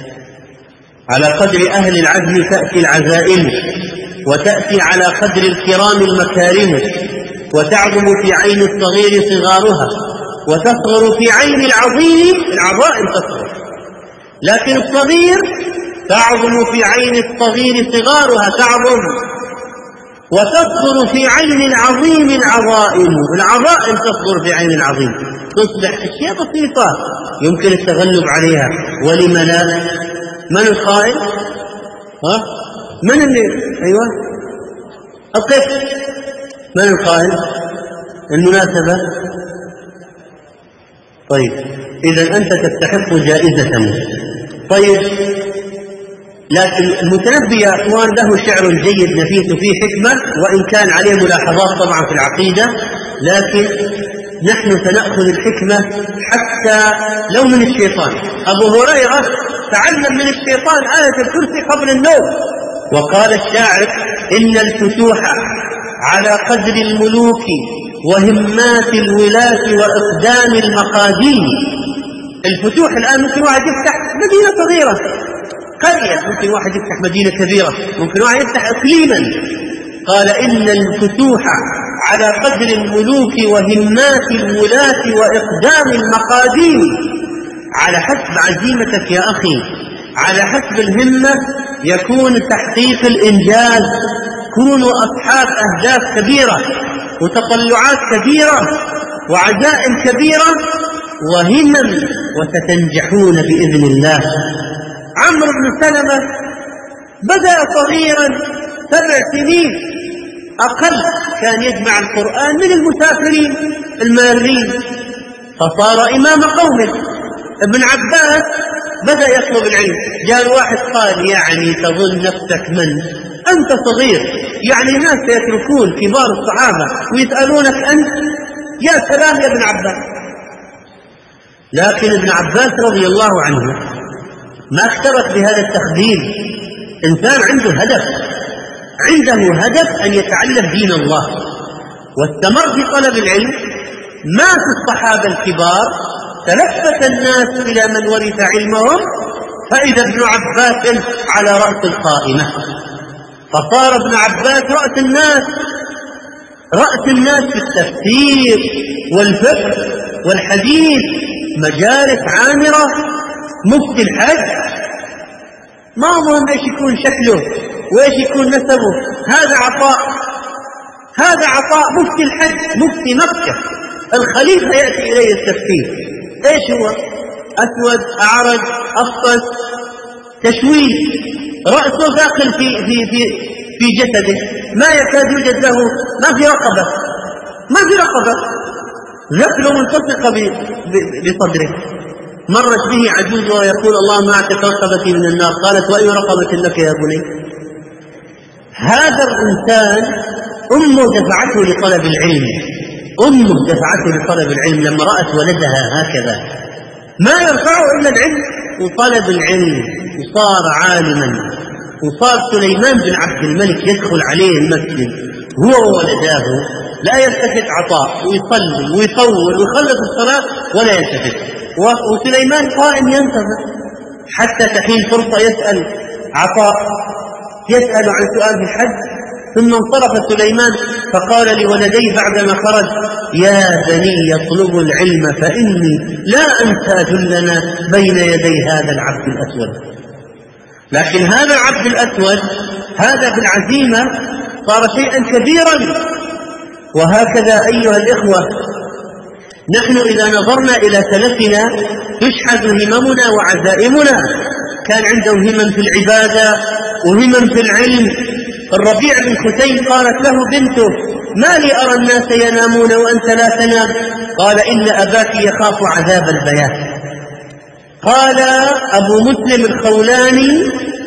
على قدر أهل العزم تأتي العزائم، وتأتي على قدر الكرام المكارم، وتعظم في عين الصغير صغارها، وتصغر في عين العظيم العظائم تصغر. لكن الصغير تعظم في عين الصغير صغارها، تعظم، وتصغر في عين العظيم العظائم، العظائم تصغر في عين العظيم، تصبح أشياء بسيطة يمكن التغلب عليها. ولم لا؟ من القائل؟ ها؟ من اللي؟ أيوة أقف. من القائل؟ المناسبة. طيب إذا أنت تستحق جائزة. طيب لكن المتنبي يا أخوان له شعر جيد نفيس فيه حكمة، وإن كان عليه ملاحظات طبعا في العقيدة، لكن نحن سنأخذ الحكمة حتى لو من الشيطان. أبو هريرة تعلم من الشيطان آية الكرسي قبل النوم. وقال الشاعر: إن الفتوح على قدر الملوك وهمات الولاة وإقدام المقادير. الفتوح الآن ممكن واحد يفتح مدينة صغيرة، قرية، ممكن واحد يفتح مدينة كبيرة، ممكن واحد يفتح إقليما. قال: إن الفتوح على قدر الملوك وهمات الولاة وإقدام المقادير. على حسب عزيمتك يا أخي، على حسب الهمة يكون تحقيق الإنجاز. كونوا أصحاب أهداف كبيرة وتطلعات كبيرة وعزائم كبيرة وهمم، وستنجحون بإذن الله. عمرو بن سلمة بدأ صغيرا، سبع سنين أقل، كان يجمع القرآن من المسافرين، المارين، فصار إمام قومه. ابن عباس بدأ يطلب العلم، جاء واحد قال يعني تظن نفسك من؟ أنت صغير، يعني ناس سيتركون كبار الصحابة ويسألونك أنت؟ يا سلام يا ابن عباس. لكن ابن عباس رضي الله عنه ما اكترث بهذا التخذيل، إنسان عنده هدف، عنده هدف أن يتعلم دين الله، واستمر في طلب العلم. مات الصحابة الكبار، تلفت الناس إلى من ورث علمهم، فإذا ابن عباس على رأس القائمة، فصار ابن عباس رأس الناس، رأس الناس في التفسير والفقه والحديث، مجالس عامرة، مفتي الحج. ما مهم ايش يكون شكله وايش يكون نسبه، هذا عطاء، هذا عطاء. مفتي الحج، مفتي مكة، الخليفة يأتي إليه التفسير، ايش هو؟ أسود، أعرج، أفطس، تشويه، رأسه داخل في في في في جسده، ما يكاد يوجد له، ما في رقبة، ما في رقبة، ذكره ملتصقة بصدره. مرت به عجوز ويقول اللهم اعتق رقبتي من النار، قالت وأي رقبة لك يا بني؟ هذا الإنسان أمه دفعته لطلب العلم، أمه دفعته لطلب العلم لما رأت ولدها هكذا، ما يرفعه إلا العلم وطلب العلم، وصار عالما. وصار سليمان بن عبد الملك يدخل عليه المسجد هو وولداه، لا يلتفت عطاء، ويصلي ويطول ويخلص الصلاة ولا يلتفت، وسليمان قائم ينتظر حتى تحين فرصة يسأل عطاء، يسأل عن سؤال في الحج. ثم انصرف سليمان فقال لولديه بعدما خرج يا بني يطلبوا العلم فإني لا أنسى أدلنا بين يدي هذا العبد الأسود. لكن هذا العبد الأسود هذا بالعزيمة صار شيئا كبيرا. وهكذا أيها الإخوة، نحن إذا نظرنا إلى سلفنا تشحذ هممنا وعزائمنا، كان عندهم همم في العبادة وهمم في العلم. الربيع بن حسين قالت له بنته ما لي أرى الناس ينامون وأنت لا تنام؟ قال إن أباك يخاف عذاب البيات. قال أبو مسلم الخولاني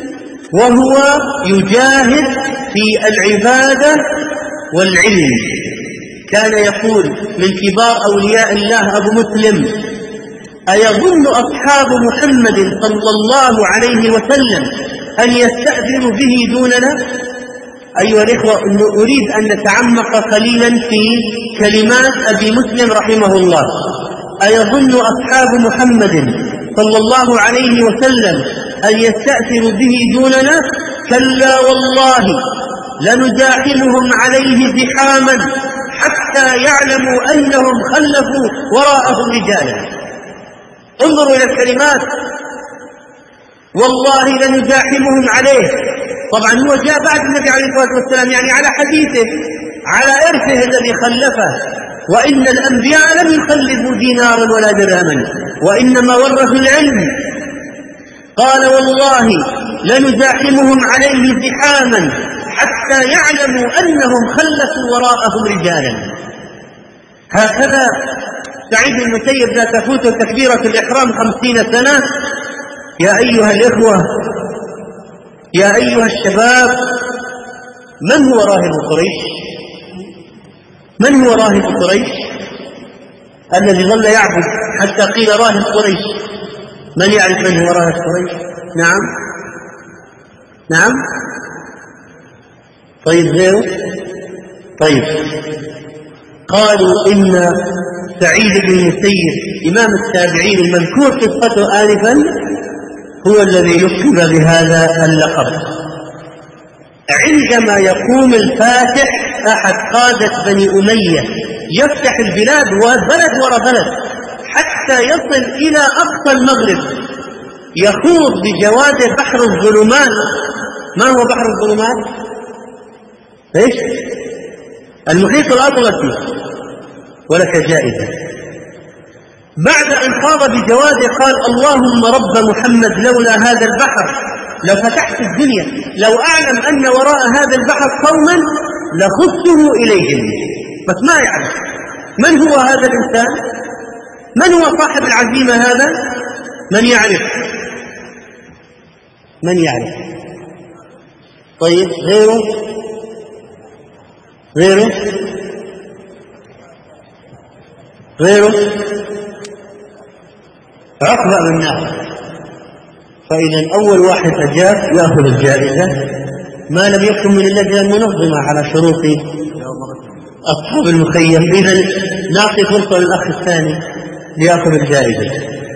وهو يجاهد في العبادة والعلم كان يقول من كبار أولياء الله أبو مسلم أيظن أصحاب محمد صلى الله عليه وسلم أن يستأذنوا به دوننا؟ أيها الإخوة، أريد أن نتعمق قليلا في كلمات أبي مسلم رحمه الله. أيظن أصحاب محمد صلى الله عليه وسلم أن يستأثروا به دوننا؟ كلا والله لنزاحمهم عليه زحاما حتى يعلموا أنهم خلفوا وراءهم رجالا. انظروا إلى الكلمات، والله لنزاحمهم عليه. طبعا هو جاء بعد النبي عليه الصلاة والسلام، يعني على حديثه، على إرثه الذي خلفه. وإن الأنبياء لم يخلفوا دينارا ولا درهما وإنما ورثوا العلم. قال والله لنزاحمهم عليه زحاما حتى يعلموا أنهم خلفوا وراءهم رجالا. هكذا سعيد بن المسيب لا تفوت تكبيرة الإحرام خمسين سنة. يا أيها الإخوة، يا أيها الشباب، من هو راهب قريش؟ من هو راهب قريش الذي ظل يعبد حتى قيل راهب قريش؟ من يعرف من هو راهب قريش؟ نعم نعم طيب غيره؟ طيب قالوا إن سعيد بن المسيب إمام التابعين المذكور قصته آنفا هو الذي لقب بهذا اللقب. عندما يقوم الفاتح أحد قادة بني أمية يفتح البلاد وبلد وراء بلد حتى يصل إلى أقصى المغرب، يخوض بجواده بحر الظلمات. ما هو بحر الظلمات؟ ايش؟ المحيط الأطلسي، ولك جائزة. بعد أن خاض بجواده قال اللهم رب محمد لولا هذا البحر لفتحت الدنيا، لو أعلم أن وراء هذا البحر قوما لخذته إليهم، بس ما يعرف. من هو هذا الإنسان؟ من هو صاحب العزيمة هذا؟ من يعرف؟ من يعرف؟ طيب غيره؟ غيره؟ غيره؟ عقبة بن نافع. فإذا أول واحد أجاب يأخذ الجائزة ما لم يكن من اللجنة المنظمة على شروط أصحاب المخيم. إذا نعطي فرصة للأخ الثاني ليأخذ الجائزة.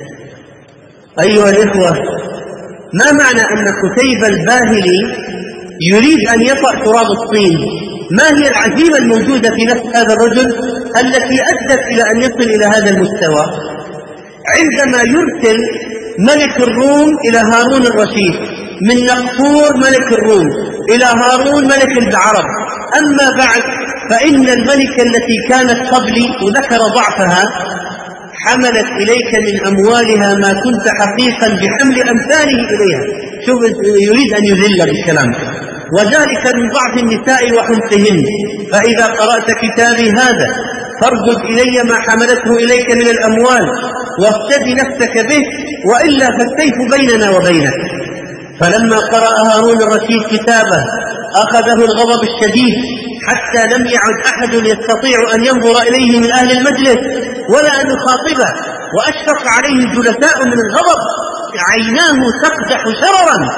أيها الإخوة، ما معنى أن قتيبة الباهلي يريد أن يطأ تراب الصين؟ ما هي العزيمة الموجودة في نفس هذا الرجل التي أدت إلى أن يصل إلى هذا المستوى؟ عندما يرسل ملك الروم إلى هارون الرشيد، من نقفور ملك الروم إلى هارون ملك العرب. أما بعد فإن الملكة التي كانت قبلي وذكر ضعفها حملت إليك من أموالها ما كنت حقيقا بحمل أمثاله إليها. شوف يريد أن يذل بالكلام. وذلك من ضعف النساء وحمقهن. فإذا قرأت كتابي هذا فارجد إلي ما حملته إليك من الأموال وافتدي نفسك به، وإلا فالسيف بيننا وبينك. فلما قرأ هارون الرشيد كتابه أخذه الغضب الشديد حتى لم يعد أحد يستطيع أن ينظر إليه من أهل المجلس ولا أن يخاطبه، وأشفق عليه الجلساء من الغضب، عيناه تقدح شررا.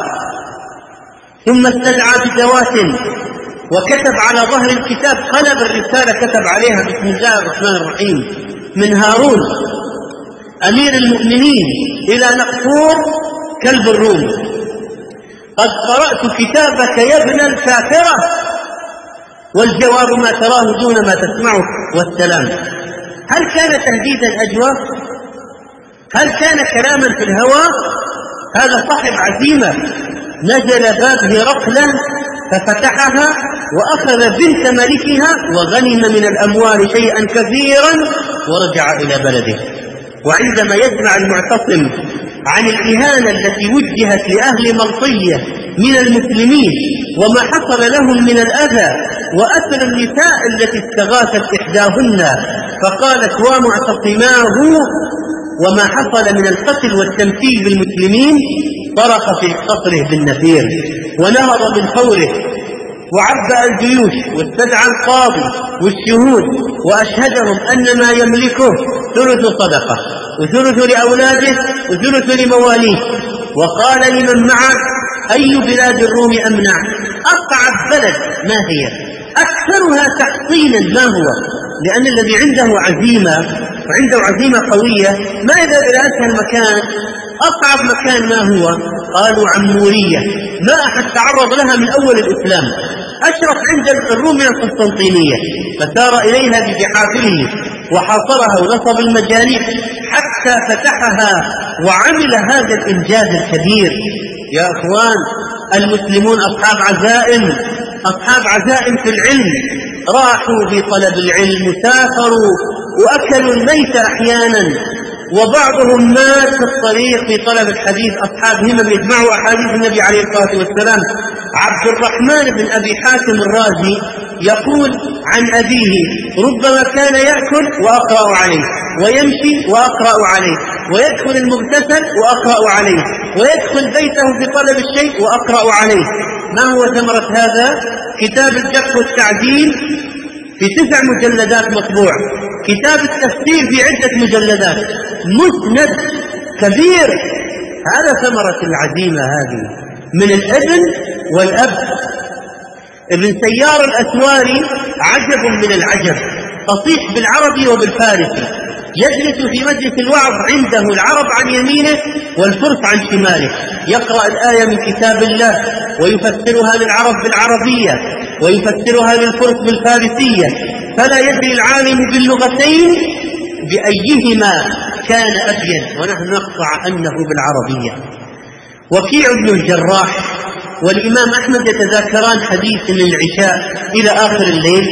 ثم استدعى بدوات وكتب على ظهر الكتاب، قلب الرسالة كتب عليها بسم الله الرحمن الرحيم من هارون أمير المؤمنين إلى نقفور كلب الروم: قد قرأت كتابك يا ابن الكافرة، والجواب ما تراه دون ما تسمعه، والسلام. هل كان تهديدا أجوى؟ هل كان كلاما في الهوى؟ هذا صاحب عزيمة. نزل باب هرقل ففتحها وأخذ بنت ملكها وغنم من الأموال شيئا كثيرا ورجع إلى بلده. وعندما يسمع المعتصم عن الإهانة التي وجهت لأهل ملطية من المسلمين وما حصل لهم من الأذى وأثر النساء التي استغاثت إحداهن فقالت ومعتصماه وما حصل من القتل والتمثيل بالمسلمين، طرق في قصره بالنفير ونهض من فوره وعبأ الجيوش واستدعى القاضي والشهود وأشهدهم أن ما يملكه ثلث صدقة وثلث لأولاده وثلث لمواليه، وقال لمن معه: أي بلاد الروم أمنع؟ أصعب بلد ما هي؟ أكثرها تحصينا ما هو؟ لأن الذي عنده عزيمة وعنده عزيمة قوية ما يذهب إلى أسهل مكان. أصعب مكان ما هو؟ قالوا عمورية، ما أحد تعرض لها من أول الإسلام. أشرف عند الروم من القسطنطينية فسار إليها بجحافله وحاصرها ونصب المجانيق حتى فتحها وعمل هذا الإنجاز الكبير. يا أخوان، المسلمون أصحاب عزائم، أصحاب عزائم في العلم، راحوا في طلب العلم وسافروا وأكلوا الميت أحيانا، وبعضهم مات في الطريق في طلب الحديث. أصحاب همم يجمعوا أحاديث النبي عليه الصلاة والسلام. عبد الرحمن بن أبي حاتم الرازي يقول عن أبيه: ربما كان يأكل وأقرأ عليه، ويمشي وأقرأ عليه، ويدخل المغتسل وأقرأ عليه، ويدخل بيته في طلب الشيء وأقرأ عليه. ما هو ثمرة هذا؟ كتاب الجرح والتعديل في تسع مجلدات مطبوع، كتاب التفسير في عدة مجلدات، مسند كبير. هذا ثمرة العزيمة هذه من الابن والأب. ابن سيار الأسواري عجب من العجب، فصيح بالعربي وبالفارسي، يجلس في مجلس الوعظ عنده العرب عن يمينه والفرس عن شماله، يقرأ الآية من كتاب الله ويفسرها للعرب بالعربية ويفسرها للفرس بالفارسية، فلا يدري العالم باللغتين بأيهما كان أبين، ونحن نقطع أنه بالعربية. وكيع بن الجراح والإمام أحمد يتذاكران حديث للعشاء إلى آخر الليل.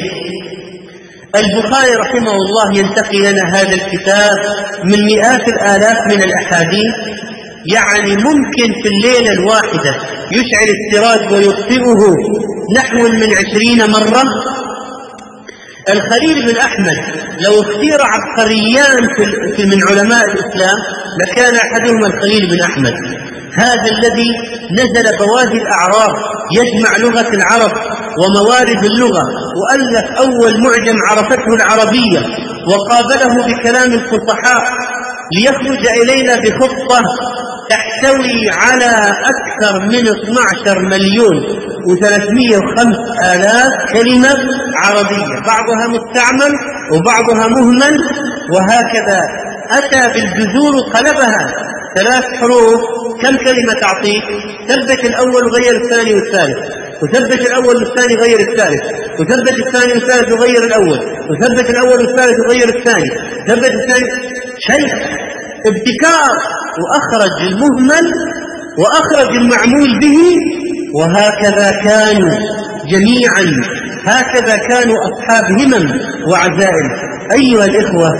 البخاري رحمه الله ينتقي لنا هذا الكتاب من مئات الآلاف من الأحاديث، يعني ممكن في الليلة الواحدة يشعل السراج ويطفئه نحو من عشرين مرة. الخليل بن أحمد لو اختير عبقريان في من علماء الإسلام لكان أحدهما الخليل بن أحمد، هذا الذي نزل بوادي الأعراب يجمع لغة العرب وموارد اللغة، وألف أول معجم عرفته العربية، وقابله بكلام الفصحاء ليخرج إلينا بخطة تحتوي على أكثر من اثني عشر مليون وثلاثمائة وخمسة آلاف كلمة عربية، بعضها مستعمل وبعضها مهمل، وهكذا أتى بالجذور وقلبها ثلاث حروف. كم كلمة تعطيك؟ ثبت الأول وغير الثاني والثالث، وثبت الأول والثاني غير الثالث، وثبت الثاني والثالث وغير الأول، وثبت الأول والثالث وغير الثاني، ثبت الثاني. شيء ابتكار، وأخرج المهمل وأخرج المعمول به. وهكذا كانوا جميعا، هكذا كانوا أصحاب همم وعزائم. أيها الإخوة،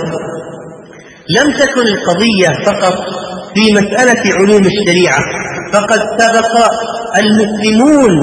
لم تكن القضية فقط في مسألة علوم الشريعة، فقد سبق المسلمون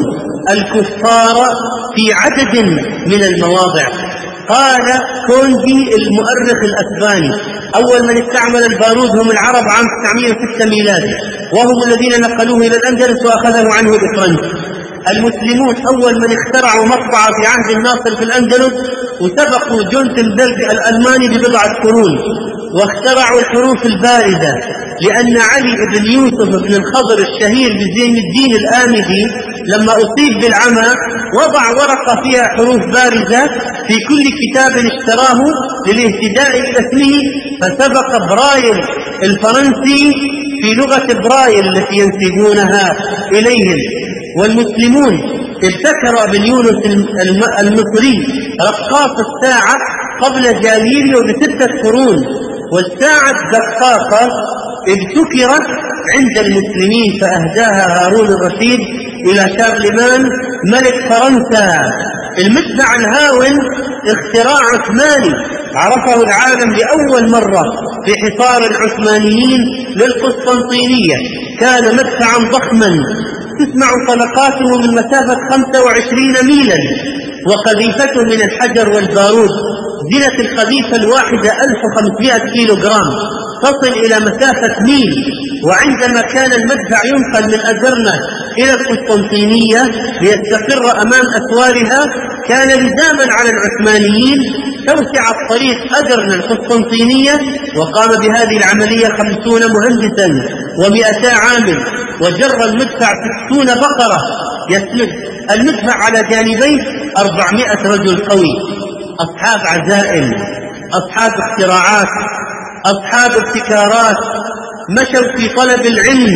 الكفار في عدد من المواضع. قال كوندي المؤرخ الأسباني أول من استعمل البارود هم العرب عام تسعمائة وستة ميلادي، وهم الذين نقلوه إلى الأندلس وأخذه عنه الإفرنسي. المسلمون أول من اخترعوا مطبعة في عهد الناصر في الأندلس، وسبقوا جونتنبرغ الألماني ببضعة قرون، واخترعوا الحروف البارزة، لأن علي بن يوسف بن الخضر الشهير بزين الدين الآمدي لما أصيب بالعمى وضع ورقة فيها حروف بارزة في كل كتاب اشتراه للاهتداء إلى اسمه، فسبق برايل الفرنسي في لغة برايل التي ينسبونها إليهم. والمسلمون ابتكر ابن يونس المصري رقاص الساعة قبل جاليليو بستة قرون، والساعة الدقاقة ابتكرت عند المسلمين فأهداها هارون الرشيد إلى شارلمان ملك فرنسا. المدفع الهاون اختراع عثماني عرفه العالم لأول مرة في حصار العثمانيين للقسطنطينية، كان مدفعا ضخما تسمع طلقاته من مسافة خمسة وعشرين ميلا، وقذيفته من الحجر والبارود زنت القذيفة الواحدة ألف وخمسمائة كيلو جرام تصل إلى مسافة ميل. وعندما كان المدفع ينقل من أدرنة إلى القسطنطينية ليستقر أمام أسوارها، كان لزاما على العثمانيين توسع الطريق أدرنة القسطنطينية، وقام بهذه العملية خمسون مهندسا ومئتا عامل، وجر المدفع ستون بقرة يسند المدفع على جانبيه أربعمائة رجل قوي، أصحاب عزائم، أصحاب اختراعات، أصحاب ابتكارات، مشوا في طلب العلم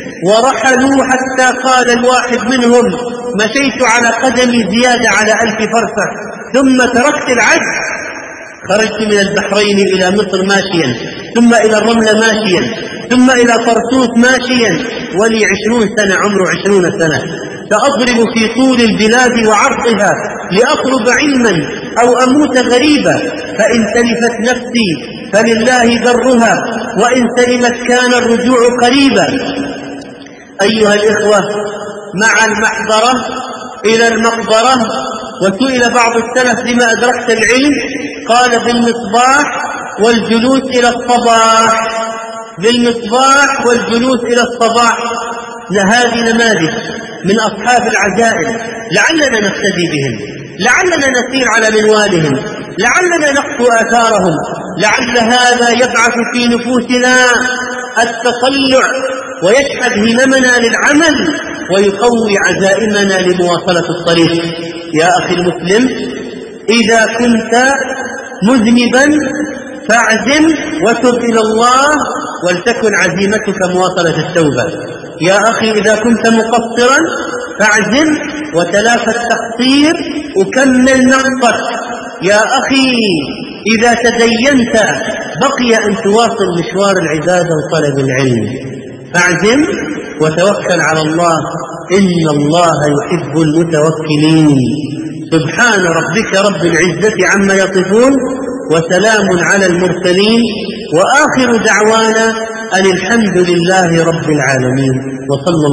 ورحلوا حتى قال الواحد منهم: مشيت على قدمي زيادة على ألف فرسخ ثم تركت العجز، خرجت من البحرين إلى مصر ماشيا، ثم إلى الرملة ماشيا، ثم إلى طرطوس ماشيا، ولي عشرون سنة، عمره عشرون سنة، سأضرب في طول البلاد وعرضها لأطلب علما أو أموت غريبا، فإن تلفت نفسي فلله درها، وإن سلمت كان الرجوع قريبا. أيها الإخوة، مع المحضرة إلى المقبرة. وسئل بعض السلف: لما أدركت العلم؟ قال: بالمصباح والجلوس إلى الصباح، بالمصباح والجلوس إلى الصباح. هذه نماذج من أصحاب العزائم، لعلنا نقتدي بهم، لعلنا نسير على منوالهم، لعلنا نقفو آثارهم، لعل هذا يبعث في نفوسنا التطلع ويشحذ هممنا للعمل ويقوي عزائمنا لمواصلة الطريق. يا أخي المسلم، إذا كنت مذنبا فاعزم وتب إلى الله ولتكن عزيمتك مواصلة التوبة. يا أخي إذا كنت مقصرا فاعزم وتلافى التقصير وكمل نقصك. يا أخي إذا تدينت بقي أن تواصل مشوار العبادة وطلب العلم، فاعزم وتوكل على الله، إن الله يحب المتوكلين. سبحان ربك رب العزة عما يصفون، وسلام على المرسلين، وآخر دعوانا أن الحمد لله رب العالمين، وصلى الله